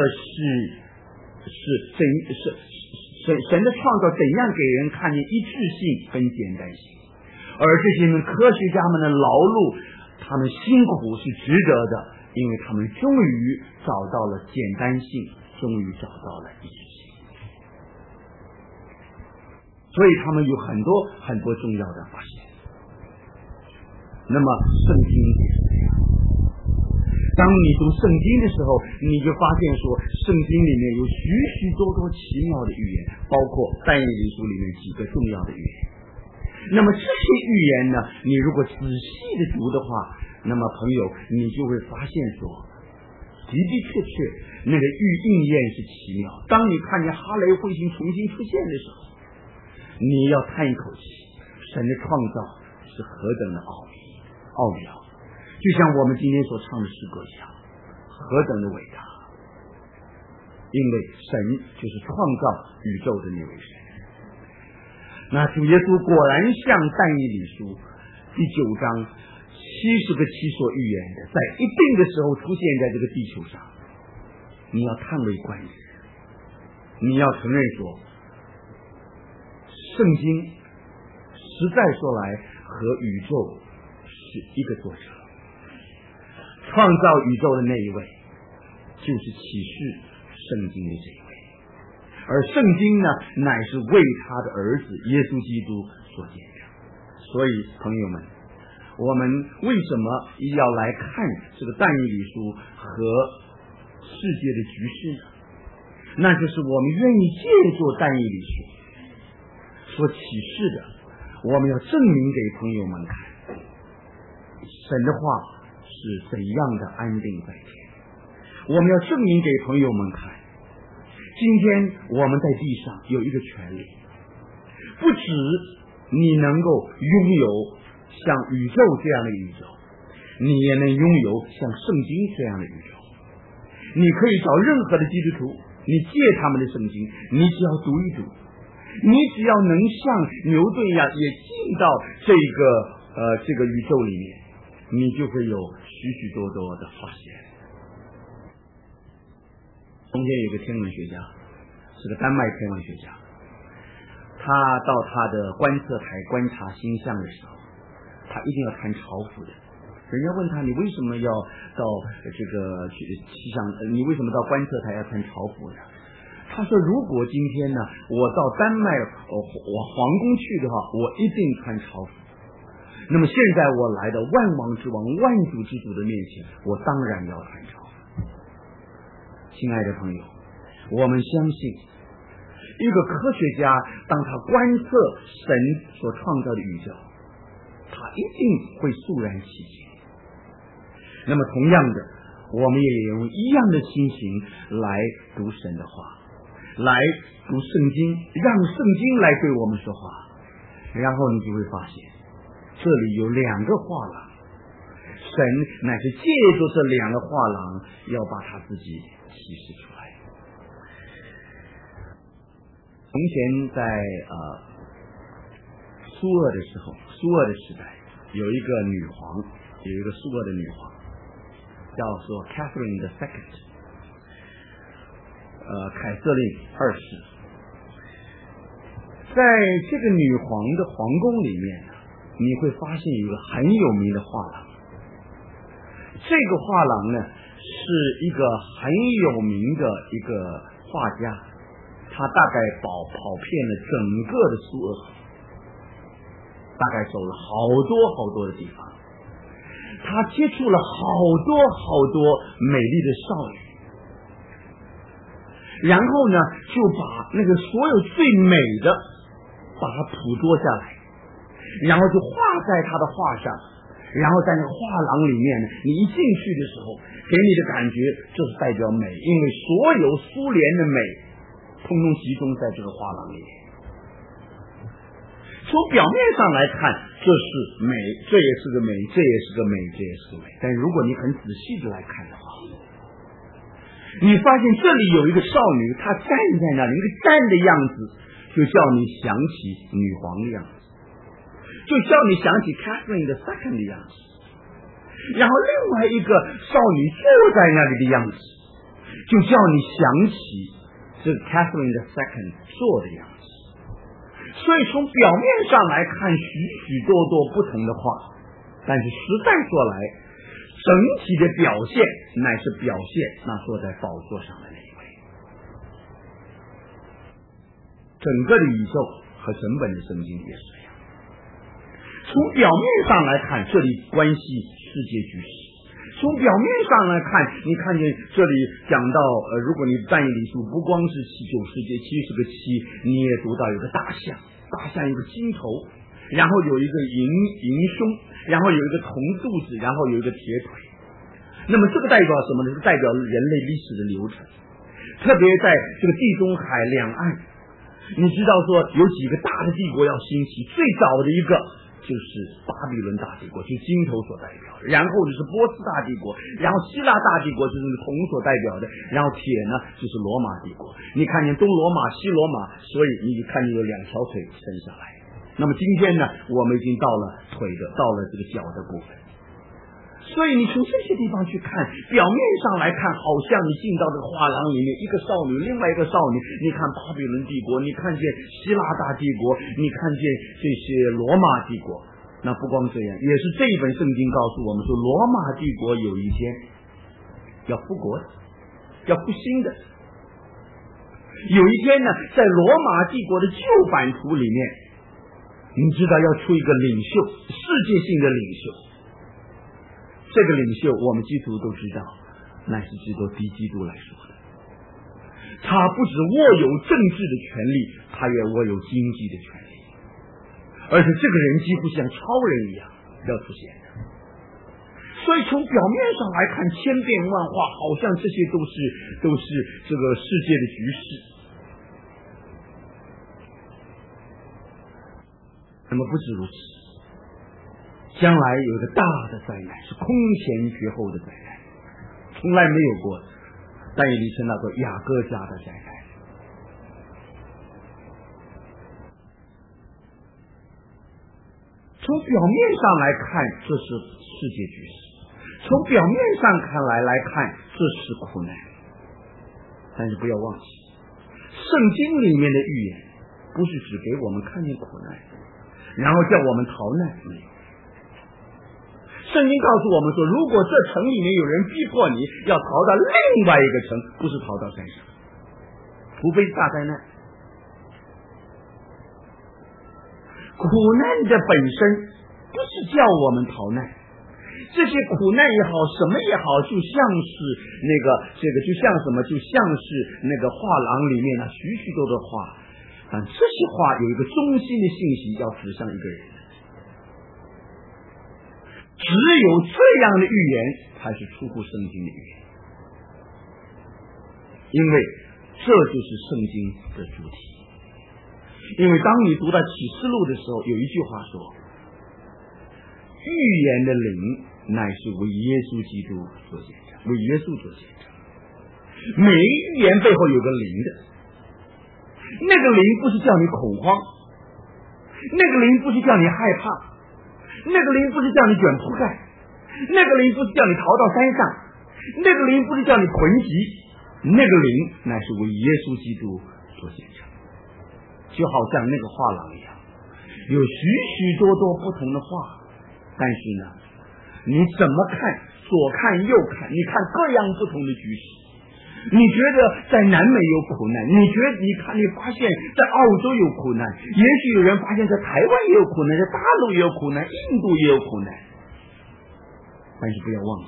神的创造怎样给人看见一致性跟简单性，而这些科学家们的劳碌，他们辛苦是值得的，因为他们终于找到了简单性，终于找到了一致性，所以他们有很多很多重要的发现。那么圣经也是这样，当你读圣经的时候，你就发现说圣经里面有许许多多奇妙的预言，包括但以理书里面几个重要的预言。那么这些预言呢，你如果仔细的读的话，那么朋友你就会发现说的的确确那个应验是奇妙。当你看见哈雷彗星重新出现的时候，你要叹一口气，神的创造是何等的奥妙，就像我们今天所唱的诗歌一样，何等的伟大！因为神就是创造宇宙的那位神。那主耶稣果然像但以理书第9章70个7所预言的，在一定的时候出现在这个地球上。你要叹为观止，你要承认说，圣经实在说来和宇宙是一个作者，创造宇宙的那一位就是启示圣经的这一位，而圣经呢乃是为他的儿子耶稣基督所见证。所以朋友们，我们为什么要来看这个但以理书和世界的局势呢？那就是我们愿意借助但以理书所启示的，我们要证明给朋友们看神的话是怎样的安定在天。我们要证明给朋友们看，今天我们在地上有一个权利，不止你能够拥有像宇宙这样的宇宙，你也能拥有像圣经这样的宇宙。你可以找任何的基督徒，你借他们的圣经，你只要读一读，你只要能像牛顿一样也进到这个宇宙里面，你就会有许许多多的发现。从前有个天文学家，是个丹麦天文学家，他到他的观测台观察星象的时候，他一定要穿朝服的。人家问他，你为什么要到这个气象，你为什么到观测台要穿朝服呢？他说，如果今天呢我到丹麦我皇宫去的话，我一定穿朝服。那么现在我来到万王之王万主之主的面前，我当然要穿朝服。亲爱的朋友，我们相信一个科学家当他观测神所创造的宇宙，他一定会肃然起敬。那么同样的，我们也用一样的心情来读神的话，来读圣经，让圣经来对我们说话，然后你就会发现这里有2个画廊，神乃是借助这2个画廊要把他自己启示出来。从前在苏俄的时候，苏俄的时代有一个女皇，有一个苏俄的女皇，叫做 Catherine the Second，凯瑟琳二世。在这个女皇的皇宫里面，你会发现有一个很有名的画廊。这个画廊呢，是一个很有名的一个画家，他大概跑遍了整个的苏俄，大概走了好多的地方，他接触了好多美丽的少女，然后呢，就把那个所有最美的把它捕捉下来，然后就画在他的画上，然后在那个画廊里面呢，你一进去的时候，给你的感觉就是代表美，因为所有苏联的美通通集中在这个画廊里面。从表面上来看，这是美，这也是个美，这也是个美，这也是个美。但如果你很仔细的来看的话，你发现这里有一个少女，她站在那里，一个站的样子，就叫你想起女皇的样子，就叫你想起 Catherine the Second 的样子。然后另外一个少女坐在那里的样子，就叫你想起这个 Catherine the Second 坐的样子。所以从表面上来看，许多不同的话，但是实在说来，整体的表现乃是表现那坐在宝座上的那一位。整个的宇宙和整本的圣经也是这样。从表面上来看，这里关系世界局势；从表面上来看，你看见这里讲到如果你但以理书不光是9世纪70个7，你也读到有个大象，大象有个金头，然后有一个银胸，然后有一个铜肚子，然后有一个铁腿。那么这个代表什么呢？代表人类历史的流程，特别在这个地中海两岸，你知道说有几个大的帝国要兴起，最早的一个就是巴比伦大帝国，就是金头所代表的，然后就是波斯大帝国，然后希腊大帝国就是铜所代表的，然后铁呢就是罗马帝国。你看见东罗马西罗马，所以你看见有2条腿伸下来。那么今天呢，我们已经到了腿的，到了这个脚的部分。所以你从这些地方去看，表面上来看，好像你进到这个画廊里面，一个少女，另外一个少女，你看巴比伦帝国，你看见希腊大帝国，你看见这些罗马帝国。那不光这样，也是这一本圣经告诉我们说，罗马帝国有一天要复国的，要复兴的。有一天呢，在罗马帝国的旧版图里面，你知道要出一个领袖，世界性的领袖。这个领袖我们基督徒都知道，乃是基督敌基督来说的。他不只握有政治的权利，他也握有经济的权利，而且这个人几乎像超人一样要出现的。所以从表面上来看，千变万化，好像这些都是这个世界的局势。那么不止如此，将来有一个大的灾难，是空前绝后的灾难，从来没有过，但以理称那个雅各家的灾难。从表面上来看，这是世界局势；从表面上来看，这是苦难。但是不要忘记，圣经里面的预言不是只给我们看见苦难，然后叫我们逃难，没有。圣经告诉我们说，如果这城里面有人逼迫你要逃到另外一个城，不是逃到山上，除非是大灾难。苦难的本身不是叫我们逃难，这些苦难也好，什么也好，就像是就像什么，就像是那个画廊里面许多的话，但这些话有一个中心的信息要指向一个人。只有这样的预言才是出乎圣经的预言，因为这就是圣经的主题。因为当你读到启示录的时候，有一句话说，预言的灵乃是为耶稣基督所见证，为耶稣所见证。每一预言背后有个灵的，那个灵不是叫你恐慌， 那个灵不是叫你害怕，那个灵不是叫你卷铺盖，那个灵不是叫你逃到山上，那个灵不是叫你囤积，那个灵乃是为耶稣基督所显成。就好像那个画廊一样，有许许多多不同的画，但是呢，你怎么看，左看右看，你看各样不同的局势。你觉得在南美有苦难，你发现在澳洲有苦难，也许有人发现在台湾也有苦难，在大陆也有苦难，印度也有苦难。但是不要忘记，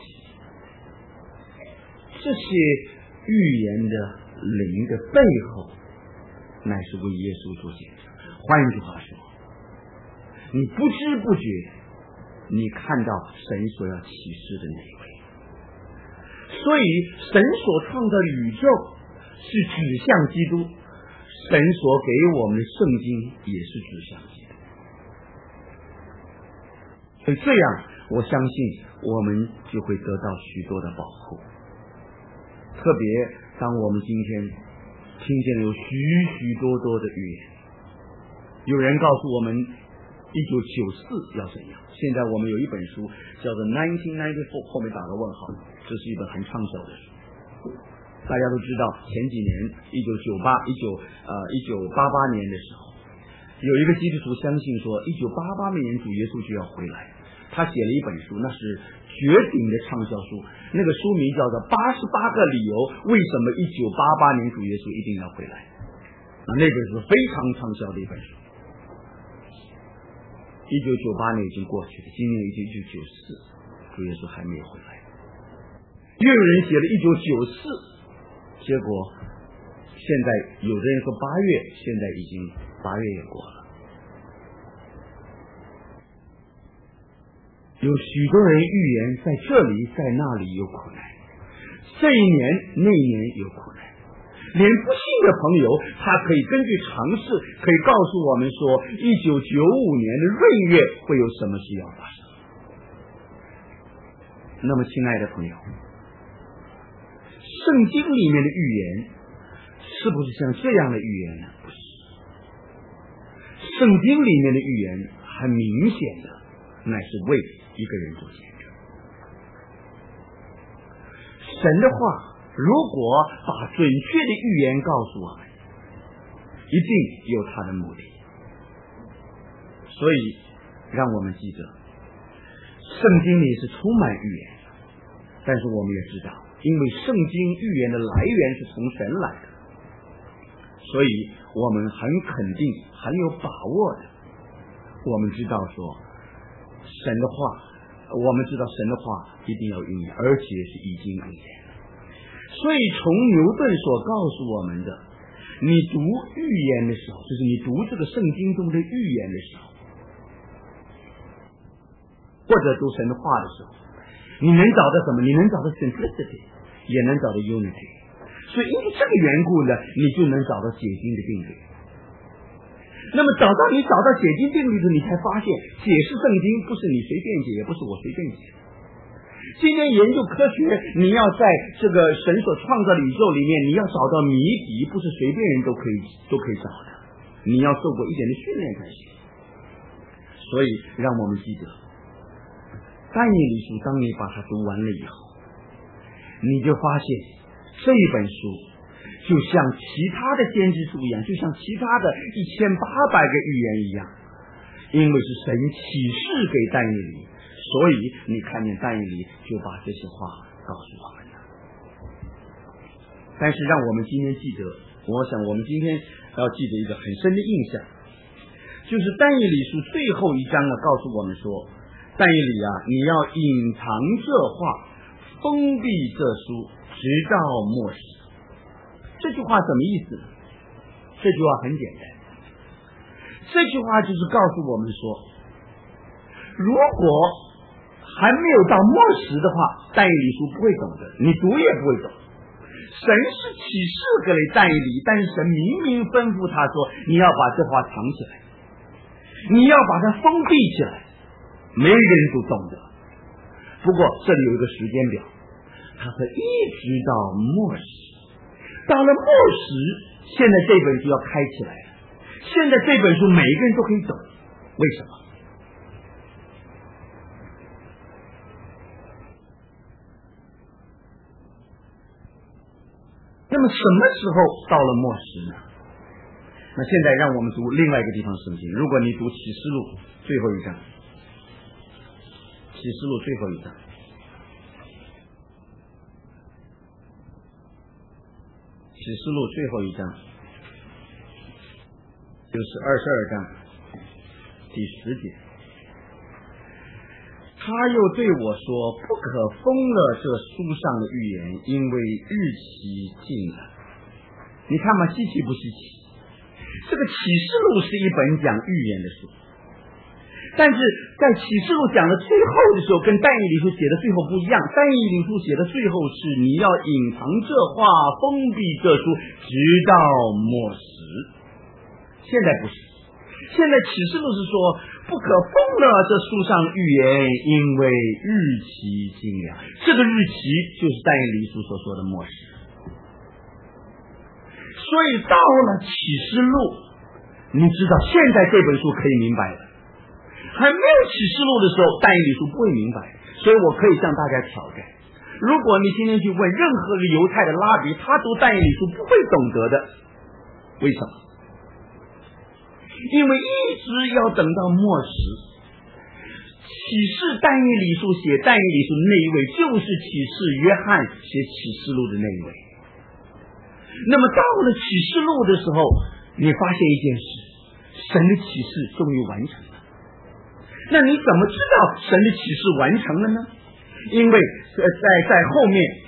这些预言的灵的背后，乃是为耶稣所显成。换一句话说，你不知不觉，你看到神所要启示的那一位。所以神所创造的宇宙是指向基督，神所给我们的圣经也是指向基督。所以这样，我相信我们就会得到许多的保护。特别当我们今天听见有许许多多的预言，有人告诉我们1994要怎样。现在我们有一本书叫做1994，后面打个问号，这是一本很畅销的书。大家都知道，前几年1988年的时候，有一个基督徒相信说1988年主耶稣就要回来，他写了一本书，那是绝顶的畅销书，那个书名叫做88个理由为什么1988年主耶稣一定要回来。那本书非常畅销的一本书。1998年已经过去了，今年已经1994，主耶稣还没有回来。又有人写了1994，结果现在有的人说8月，现在已经8月也过了。有许多人预言在这里在那里有苦难，这一年那一年有苦难。连不信的朋友，他可以根据常识，可以告诉我们说1995年的闰月会有什么事要发生。那么亲爱的朋友，圣经里面的预言是不是像这样的预言呢？不是。圣经里面的预言很明显的，乃是为一个人做见证。神的话如果把准确的预言告诉我们，一定有它的目的。所以让我们记得，圣经里是充满预言，但是我们也知道，因为圣经预言的来源是从神来的，所以我们很肯定很有把握的，我们知道说神的话，我们知道神的话一定要应验，而且是已经应验。所以从牛顿所告诉我们的，你读预言的时候，就是你读这个圣经中的预言的时候，或者读神的话的时候，你能找到什么？你能找到 simplicity， 也能找到 unity。 所以因为这个缘故呢，你就能找到解经的定律。那么找到解经定律的，你才发现解释圣经不是你随便解，也不是我随便解。今天研究科学，你要在这个神所创造的宇宙里面，你要找到谜底，不是随便人都可以找的，你要受过一点的训练才行。所以让我们记得，但以理书当你把它读完了以后，你就发现这一本书就像其他的先知书一样，就像其他的1800个预言一样，因为是神启示给但以理，所以你看见但以理就把这些话告诉我们了。但是让我们今天记得，我想我们今天要记得一个很深的印象，就是但以理书最后一章呢，告诉我们说，但以理啊，你要隐藏这话，封闭这书，直到末世。这句话什么意思呢？这句话很简单，这句话就是告诉我们说，如果还没有到末时的话，但以理书不会懂的，你读也不会懂。神是启示给了但以理，但是神明明吩咐他说，你要把这话藏起来，你要把它封闭起来，没一个人都懂的。不过这里有一个时间表，它会一直到末时。到了末时，现在这本书要开起来了，现在这本书每一个人都可以懂， 为什么？那么什么时候到了末时呢？那现在让我们读另外一个地方圣经。如果你读启示录最后一章，启示录最后一章，启示录最后一章就是22章第10节，他又对我说，不可封了这书上的预言，因为日期近了。你看嘛，稀奇不稀奇？这个启示录是一本讲预言的书，但是在启示录讲的最后的时候，跟但以理书写的最后不一样。但以理书写的最后是你要隐藏这话，封闭这书，直到末时。现在不是，现在启示录是说不可封了这书上预言，因为日期近了。这个日期就是但以理书所说的末时。所以到了启示录，你知道现在这本书可以明白了，还没有启示录的时候，但以理书不会明白。所以我可以向大家挑战，如果你今天去问任何个犹太的拉比，他读但以理书不会懂得的。为什么？因为一直要等到末时，启示但以理书写但以理书的那一位，就是启示约翰写启示录的那一位。那么到了启示录的时候，你发现一件事，神的启示终于完成了。那你怎么知道神的启示完成了呢？因为在后面第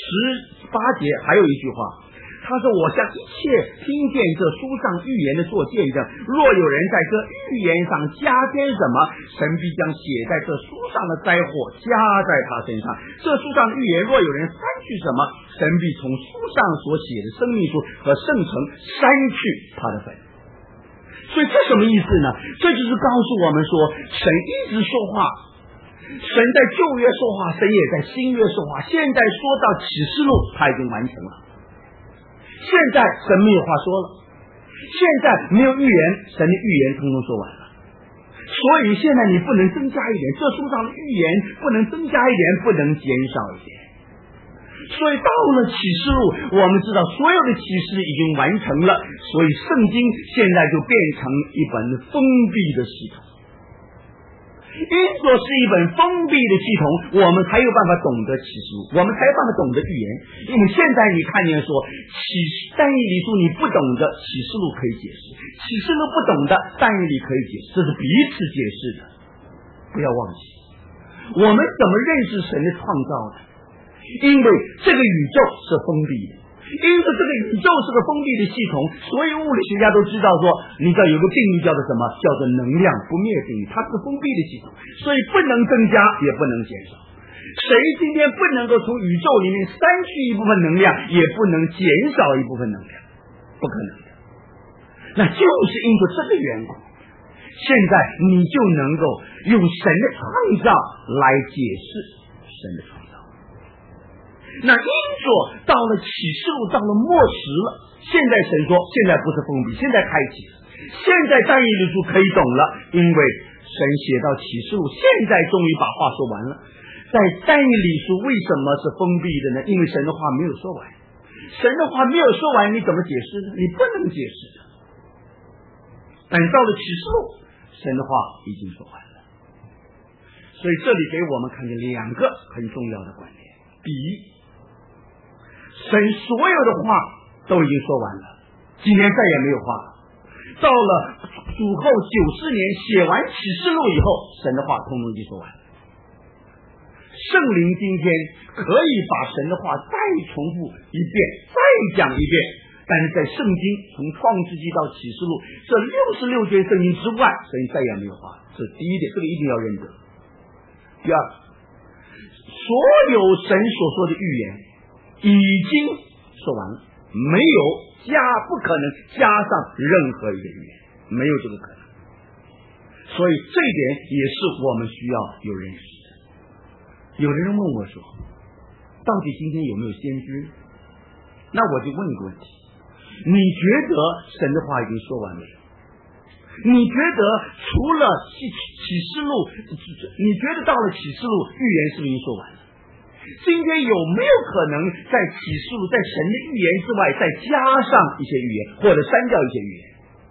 18节还有一句话，他说，我向一切听见这书上预言的做见证，若有人在这预言上加添什么，神必将写在这书上的灾祸加在他身上。这书上预言若有人删去什么，神必从书上所写的生命书和圣城删去他的坟。所以这什么意思呢？这就是告诉我们说，神一直说话，神在旧约说话，神也在新约说话。现在说到启示录，他已经完成了。现在神没有话说了，现在没有预言，神的预言通通说完了。所以现在你不能增加一点，这书上的预言不能增加一点，不能减少一点。所以到了启示录，我们知道所有的启示已经完成了，所以圣经现在就变成一本封闭的系统。因所是一本封闭的系统，我们才有办法懂得启示录，我们才有办法懂得预言。因为现在你看见说但以理书你不懂的，启示录可以解释；启示录不懂的，但以理可以解释，这是彼此解释的。不要忘记，我们怎么认识神的创造呢？因为这个宇宙是封闭的，因此这个宇宙是个封闭的系统，所以物理学家都知道说，你知道有个定律叫做什么？叫做能量不灭定律，它是封闭的系统，所以不能增加也不能减少。谁今天不能够从宇宙里面删去一部分能量，也不能减少一部分能量，不可能的。那就是因着这个缘故，现在你就能够用神的创造来解释神的创造。那因着到了启示录，到了末时了，现在神说现在不是封闭，现在开启了，现在但以理书可以懂了，因为神写到启示录，现在终于把话说完了。在但以理书为什么是封闭的呢？因为神的话没有说完，神的话没有说完，你怎么解释呢？你不能解释的。但到了启示录，神的话已经说完了。所以这里给我们看见两个很重要的观点：第一，神所有的话都已经说完了，今天再也没有话了。到了主后90年写完启示录以后，神的话通通已经说完了。圣灵今天可以把神的话再重复一遍，再讲一遍，但是在圣经从创世纪到启示录这66卷圣经之外，神再也没有话。这是第一点，这个一定要认得。第二，所有神所说的预言已经说完了，没有不可能加上任何一个预言，没有这个可能。所以这一点也是我们需要有认识的。有的人问我说，到底今天有没有先知？那我就问一个问题，你觉得神的话已经说完没有？ 你觉得除了启示录，你觉得到了启示录预言是不是已经说完了？今天有没有可能在启示录在神的预言之外再加上一些预言，或者删掉一些预言？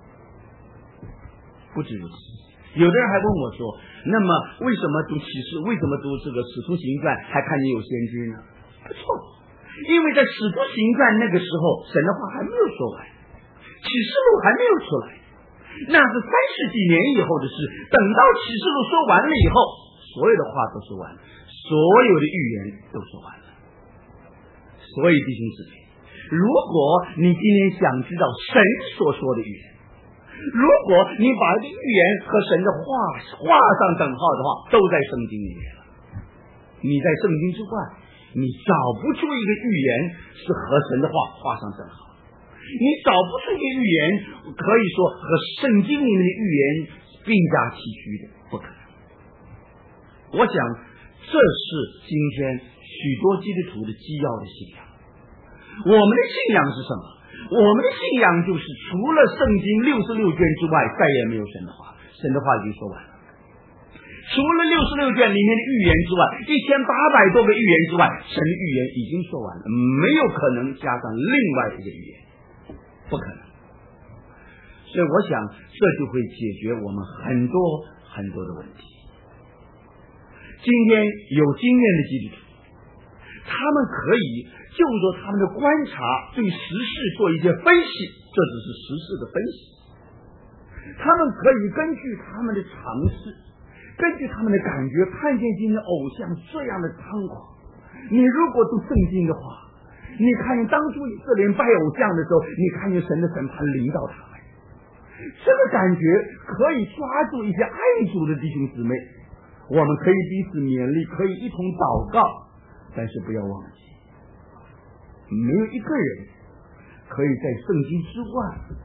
不止如此，有的人还问我说，那么为什么读启示，为什么读这个使徒行传还看见有先知呢？不错，因为在使徒行传那个时候神的话还没有说完，启示录还没有出来，那是30几年以后的事。等到启示录说完了以后，所有的话都说完了，所有的预言都说完了。所以弟兄姊妹，如果你今天想知道神所说的预言，如果你把这个预言和神的话画上等号的话，都在圣经里面了。你在圣经之外，你找不出一个预言是和神的话画上等号，你找不出一个预言可以说和圣经里面的预言并驾齐驱的，不可能。我想这是今天许多基督徒的基要的信仰。我们的信仰是什么？我们的信仰就是除了圣经66卷之外再也没有神的话，神的话已经说完了。除了66卷里面的预言之外，1800多个预言之外，神的预言已经说完了，没有可能加上另外一个预言，不可能。所以我想这就会解决我们很多很多的问题。今天有经验的基督徒，他们可以就是说他们的观察对时事做一些分析，这只是时事的分析。他们可以根据他们的尝试，根据他们的感觉，看见今天偶像这样的猖狂。你如果读圣经的话，你看见当初以色列拜偶像的时候，你看见神的审判临到他们，这个感觉可以抓住一些爱主的弟兄姊妹。我们可以彼此勉励，可以一同祷告，但是不要忘记，没有一个人可以在圣经之外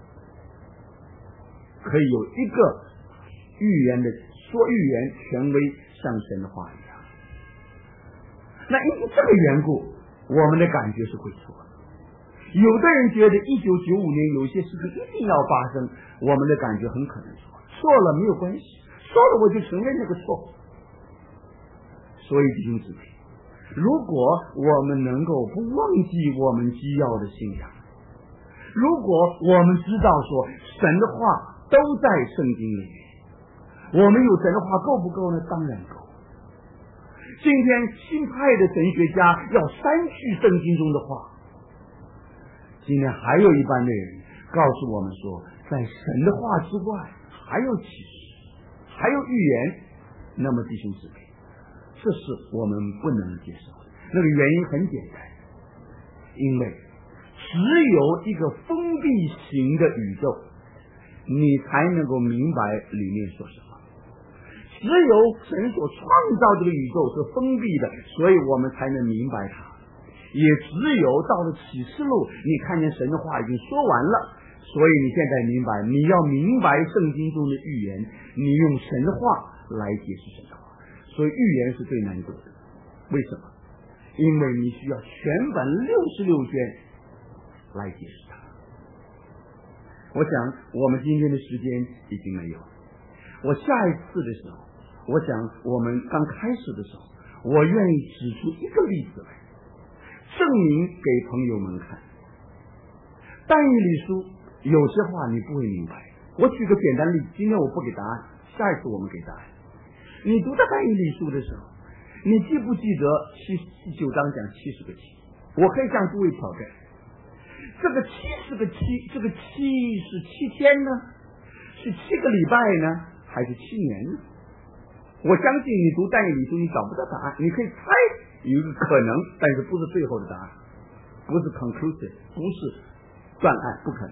可以有一个预言的说预言权威像神的话一样。那因为这个缘故，我们的感觉是会错的。有的人觉得1995年有些事情一定要发生，我们的感觉很可能错，错了没有关系，错了我就承认这个错。所以弟兄姊妹，如果我们能够不忘记我们基要的信仰，如果我们知道说神的话都在圣经里面，我们有神的话够不够呢？当然够。今天新派的神学家要删去圣经中的话，今天还有一般的人告诉我们说，在神的话之外还有启示，还有预言。那么弟兄姊妹，这是我们不能接受的。那个原因很简单，因为只有一个封闭型的宇宙，你才能够明白里面说什么。只有神所创造这个宇宙是封闭的，所以我们才能明白它。也只有到了启示录，你看见神的话已经说完了，所以你现在明白，你要明白圣经中的预言，你用神的话来解释神的话。所以预言是最难读的，为什么？因为你需要全本66卷来解释它。我想我们今天的时间已经没有，我下一次的时候，我想我们刚开始的时候，我愿意指出一个例子来，证明给朋友们看。但以理书有些话你不会明白，我举个简单例子，今天我不给答案，下一次我们给答案。你读到但以理书的时候，你记不记得第9章讲70个七？我可以向诸位挑战，这个70个七，这个七是7天呢，是7个礼拜呢，还是7年呢？我相信你读但以理书你找不到答案，你可以猜有一个可能，但是不是最后的答案，不是 conclusive， 不是断案，不可能。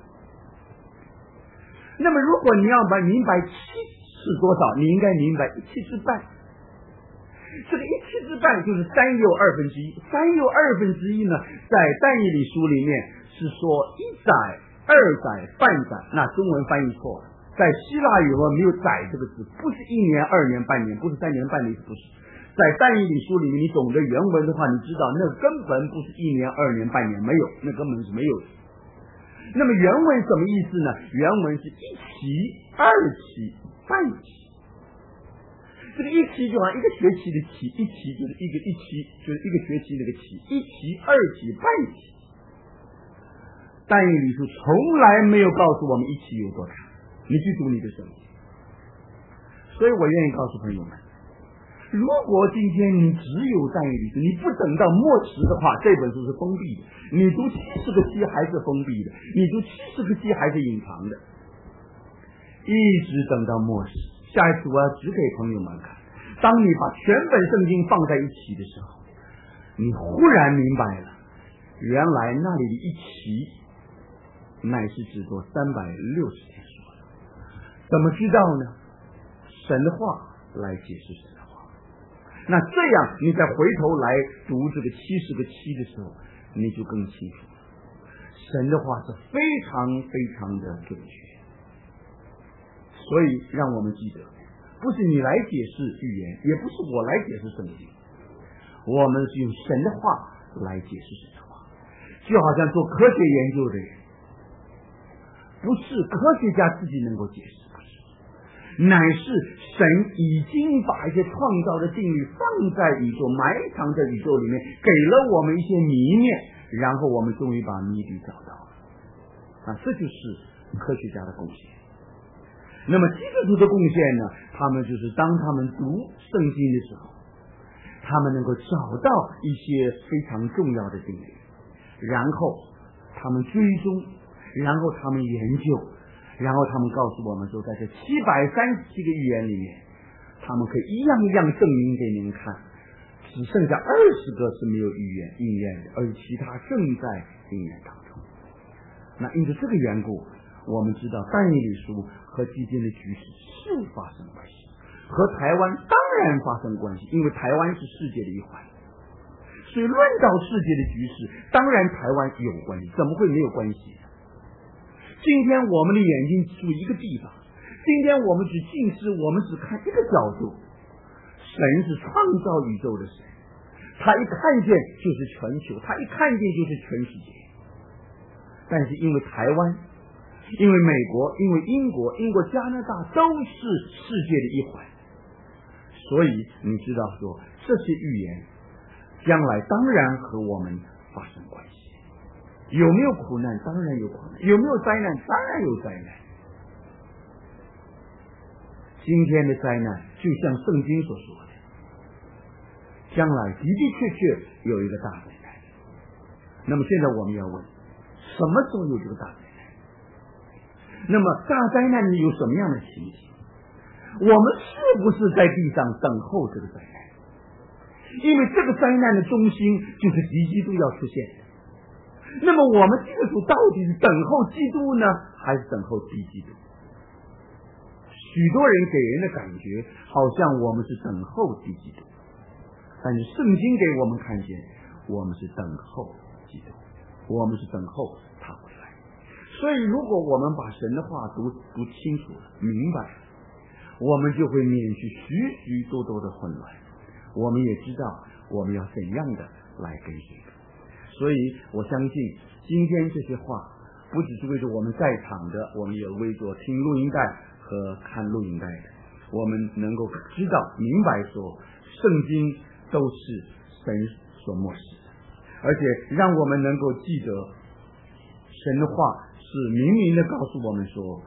那么如果你要明白7是多少，你应该明白1/7之半。这个1/7之半就是3又1/2。3又1/2呢，在但以理书里面是说1载、2载、半载，那中文翻译错了。在希腊语文没有载这个字，不是1年、2年、半年，不是3年半的意思，不是。在但以理书里面，你懂得原文的话，你知道那根本不是1年、2年、半年，没有，那根本是没有的。 那么原文什么意思呢？原文是一期、二期、半期。这个一期就好像一个学期的期，一期就是一期就是一个学期那个期，一期、二期、半期。但以理书从来没有告诉我们一期有多长，你去读你的圣经。所以我愿意告诉朋友们，如果今天你只有但以理书，你不等到末时的话，这本书是封闭的，你读70个期还是封闭的，你读70个期还是隐藏的，一直等到末时。下一次我要指给朋友们看，当你把全本圣经放在一起的时候，你忽然明白了，原来那里的一期乃是指作360天说的。怎么知道呢？神的话来解释神的话。那这样你再回头来读这个70个期的时候，你就更清楚了。神的话是非常非常的准确。所以让我们记得，不是你来解释预言，也不是我来解释圣经，我们是用神的话来解释神的话。就好像做科学研究的人，不是科学家自己能够解释，不是，乃是神已经把一些创造的定律放在宇宙，埋藏在宇宙里面，给了我们一些谜面，然后我们终于把谜底找到了。这就是科学家的贡献。那么基督徒的贡献呢？他们就是当他们读圣经的时候，他们能够找到一些非常重要的定理，然后他们追踪，然后他们研究，然后他们告诉我们说，在这737个预言里面，他们可以一样一样证明给您看，只剩下20个是没有应验的，而其他正在应验当中。那因着这个缘故，我们知道但以理书和基金的局势是发生关系，和台湾当然发生关系，因为台湾是世界的一环。所以论到世界的局势，当然台湾有关系，怎么会没有关系呢？今天我们的眼睛只有一个地方，今天我们只近视，我们只看一个角度。神是创造宇宙的神，他一看见就是全球，他一看见就是全世界。但是因为台湾，因为美国，因为英国加拿大都是世界的一环，所以你知道说这些预言将来当然和我们发生关系。有没有苦难？当然有苦难。有没有灾难？当然有灾难。今天的灾难就像圣经所说的，将来的的确确有一个大灾难。那么现在我们要问，什么时候有这个大灾难？那么大灾难里有什么样的情形？我们是不是在地上等候这个灾难？因为这个灾难的中心就是敌基督要出现的。那么我们基督徒到底是等候基督呢，还是等候敌基督？许多人给人的感觉好像我们是等候敌基督，但是圣经给我们看见，我们是等候基督，我们是等候他回来。所以如果我们把神的话读清楚了，明白了，我们就会免去许许多多的混乱，我们也知道我们要怎样的来跟随。所以我相信今天这些话不只是为着我们在场的，我们也为着听录音带和看录音带的，我们能够知道明白说圣经都是神所默示的，而且让我们能够记得神的话是明明的告诉我们说，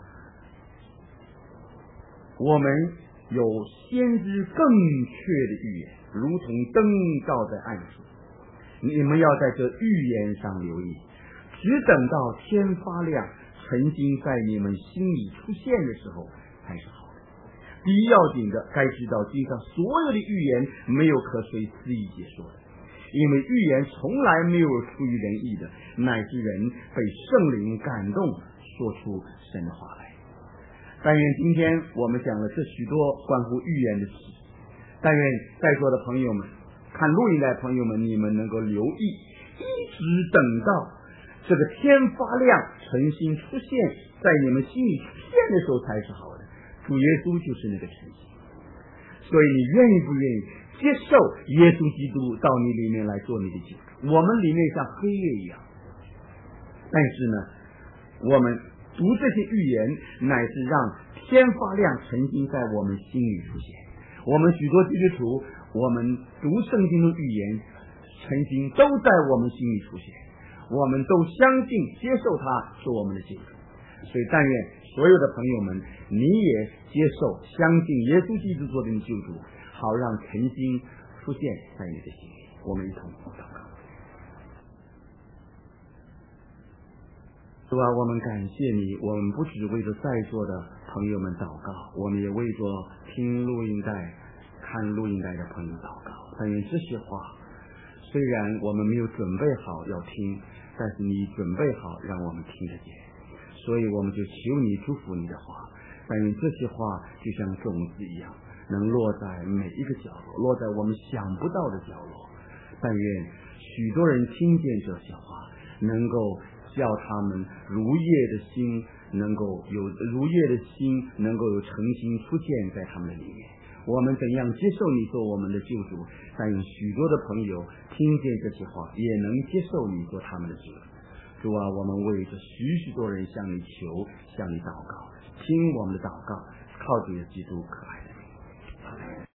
我们有先知更确的预言，如同灯照在暗处，你们要在这预言上留意，只等到天发亮，曾经在你们心里出现的时候才是好的。第一要紧的，该知道经上所有的预言没有可随私意解说的，因为预言从来没有出于人意的，乃是人被圣灵感动说出神的话来。但愿今天我们讲了这许多关乎预言的事，但愿在座的朋友们，看录音的朋友们，你们能够留意，一直等到这个天发亮，诚心出现在你们心里出现的时候才是好的。主耶稣就是那个诚心，所以你愿意不愿意接受耶稣基督到你里面来做你的救主？我们里面像黑夜一样，但是呢， 我们读这些预言，乃是让天发亮晨星在我们心里出现。我们许多基督徒，我们读圣经的预言晨星都在我们心里出现，我们都相信接受他是我们的救主。所以但愿所有的朋友们，你也接受相信耶稣基督做的救主，好让晨星出现在你的心里。我们一同祷告。主啊，我们感谢你，我们不只为着在座的朋友们祷告，我们也为着听录音带看录音带的朋友祷告。但愿这些话虽然我们没有准备好要听，但是你准备好让我们听得见，所以我们就求你祝福你的话。但愿这些话就像种子一样，能落在每一个角落，落在我们想不到的角落。但愿许多人听见这些话，能够叫他们如夜的心，能够有如夜的心，能够有诚心出现在他们的里面。我们怎样接受你做我们的救主？但愿许多的朋友听见这些话，也能接受你做他们的主。主啊，我们为着许多人向你求，向你祷告，听我们的祷告，靠主耶稣基督可爱。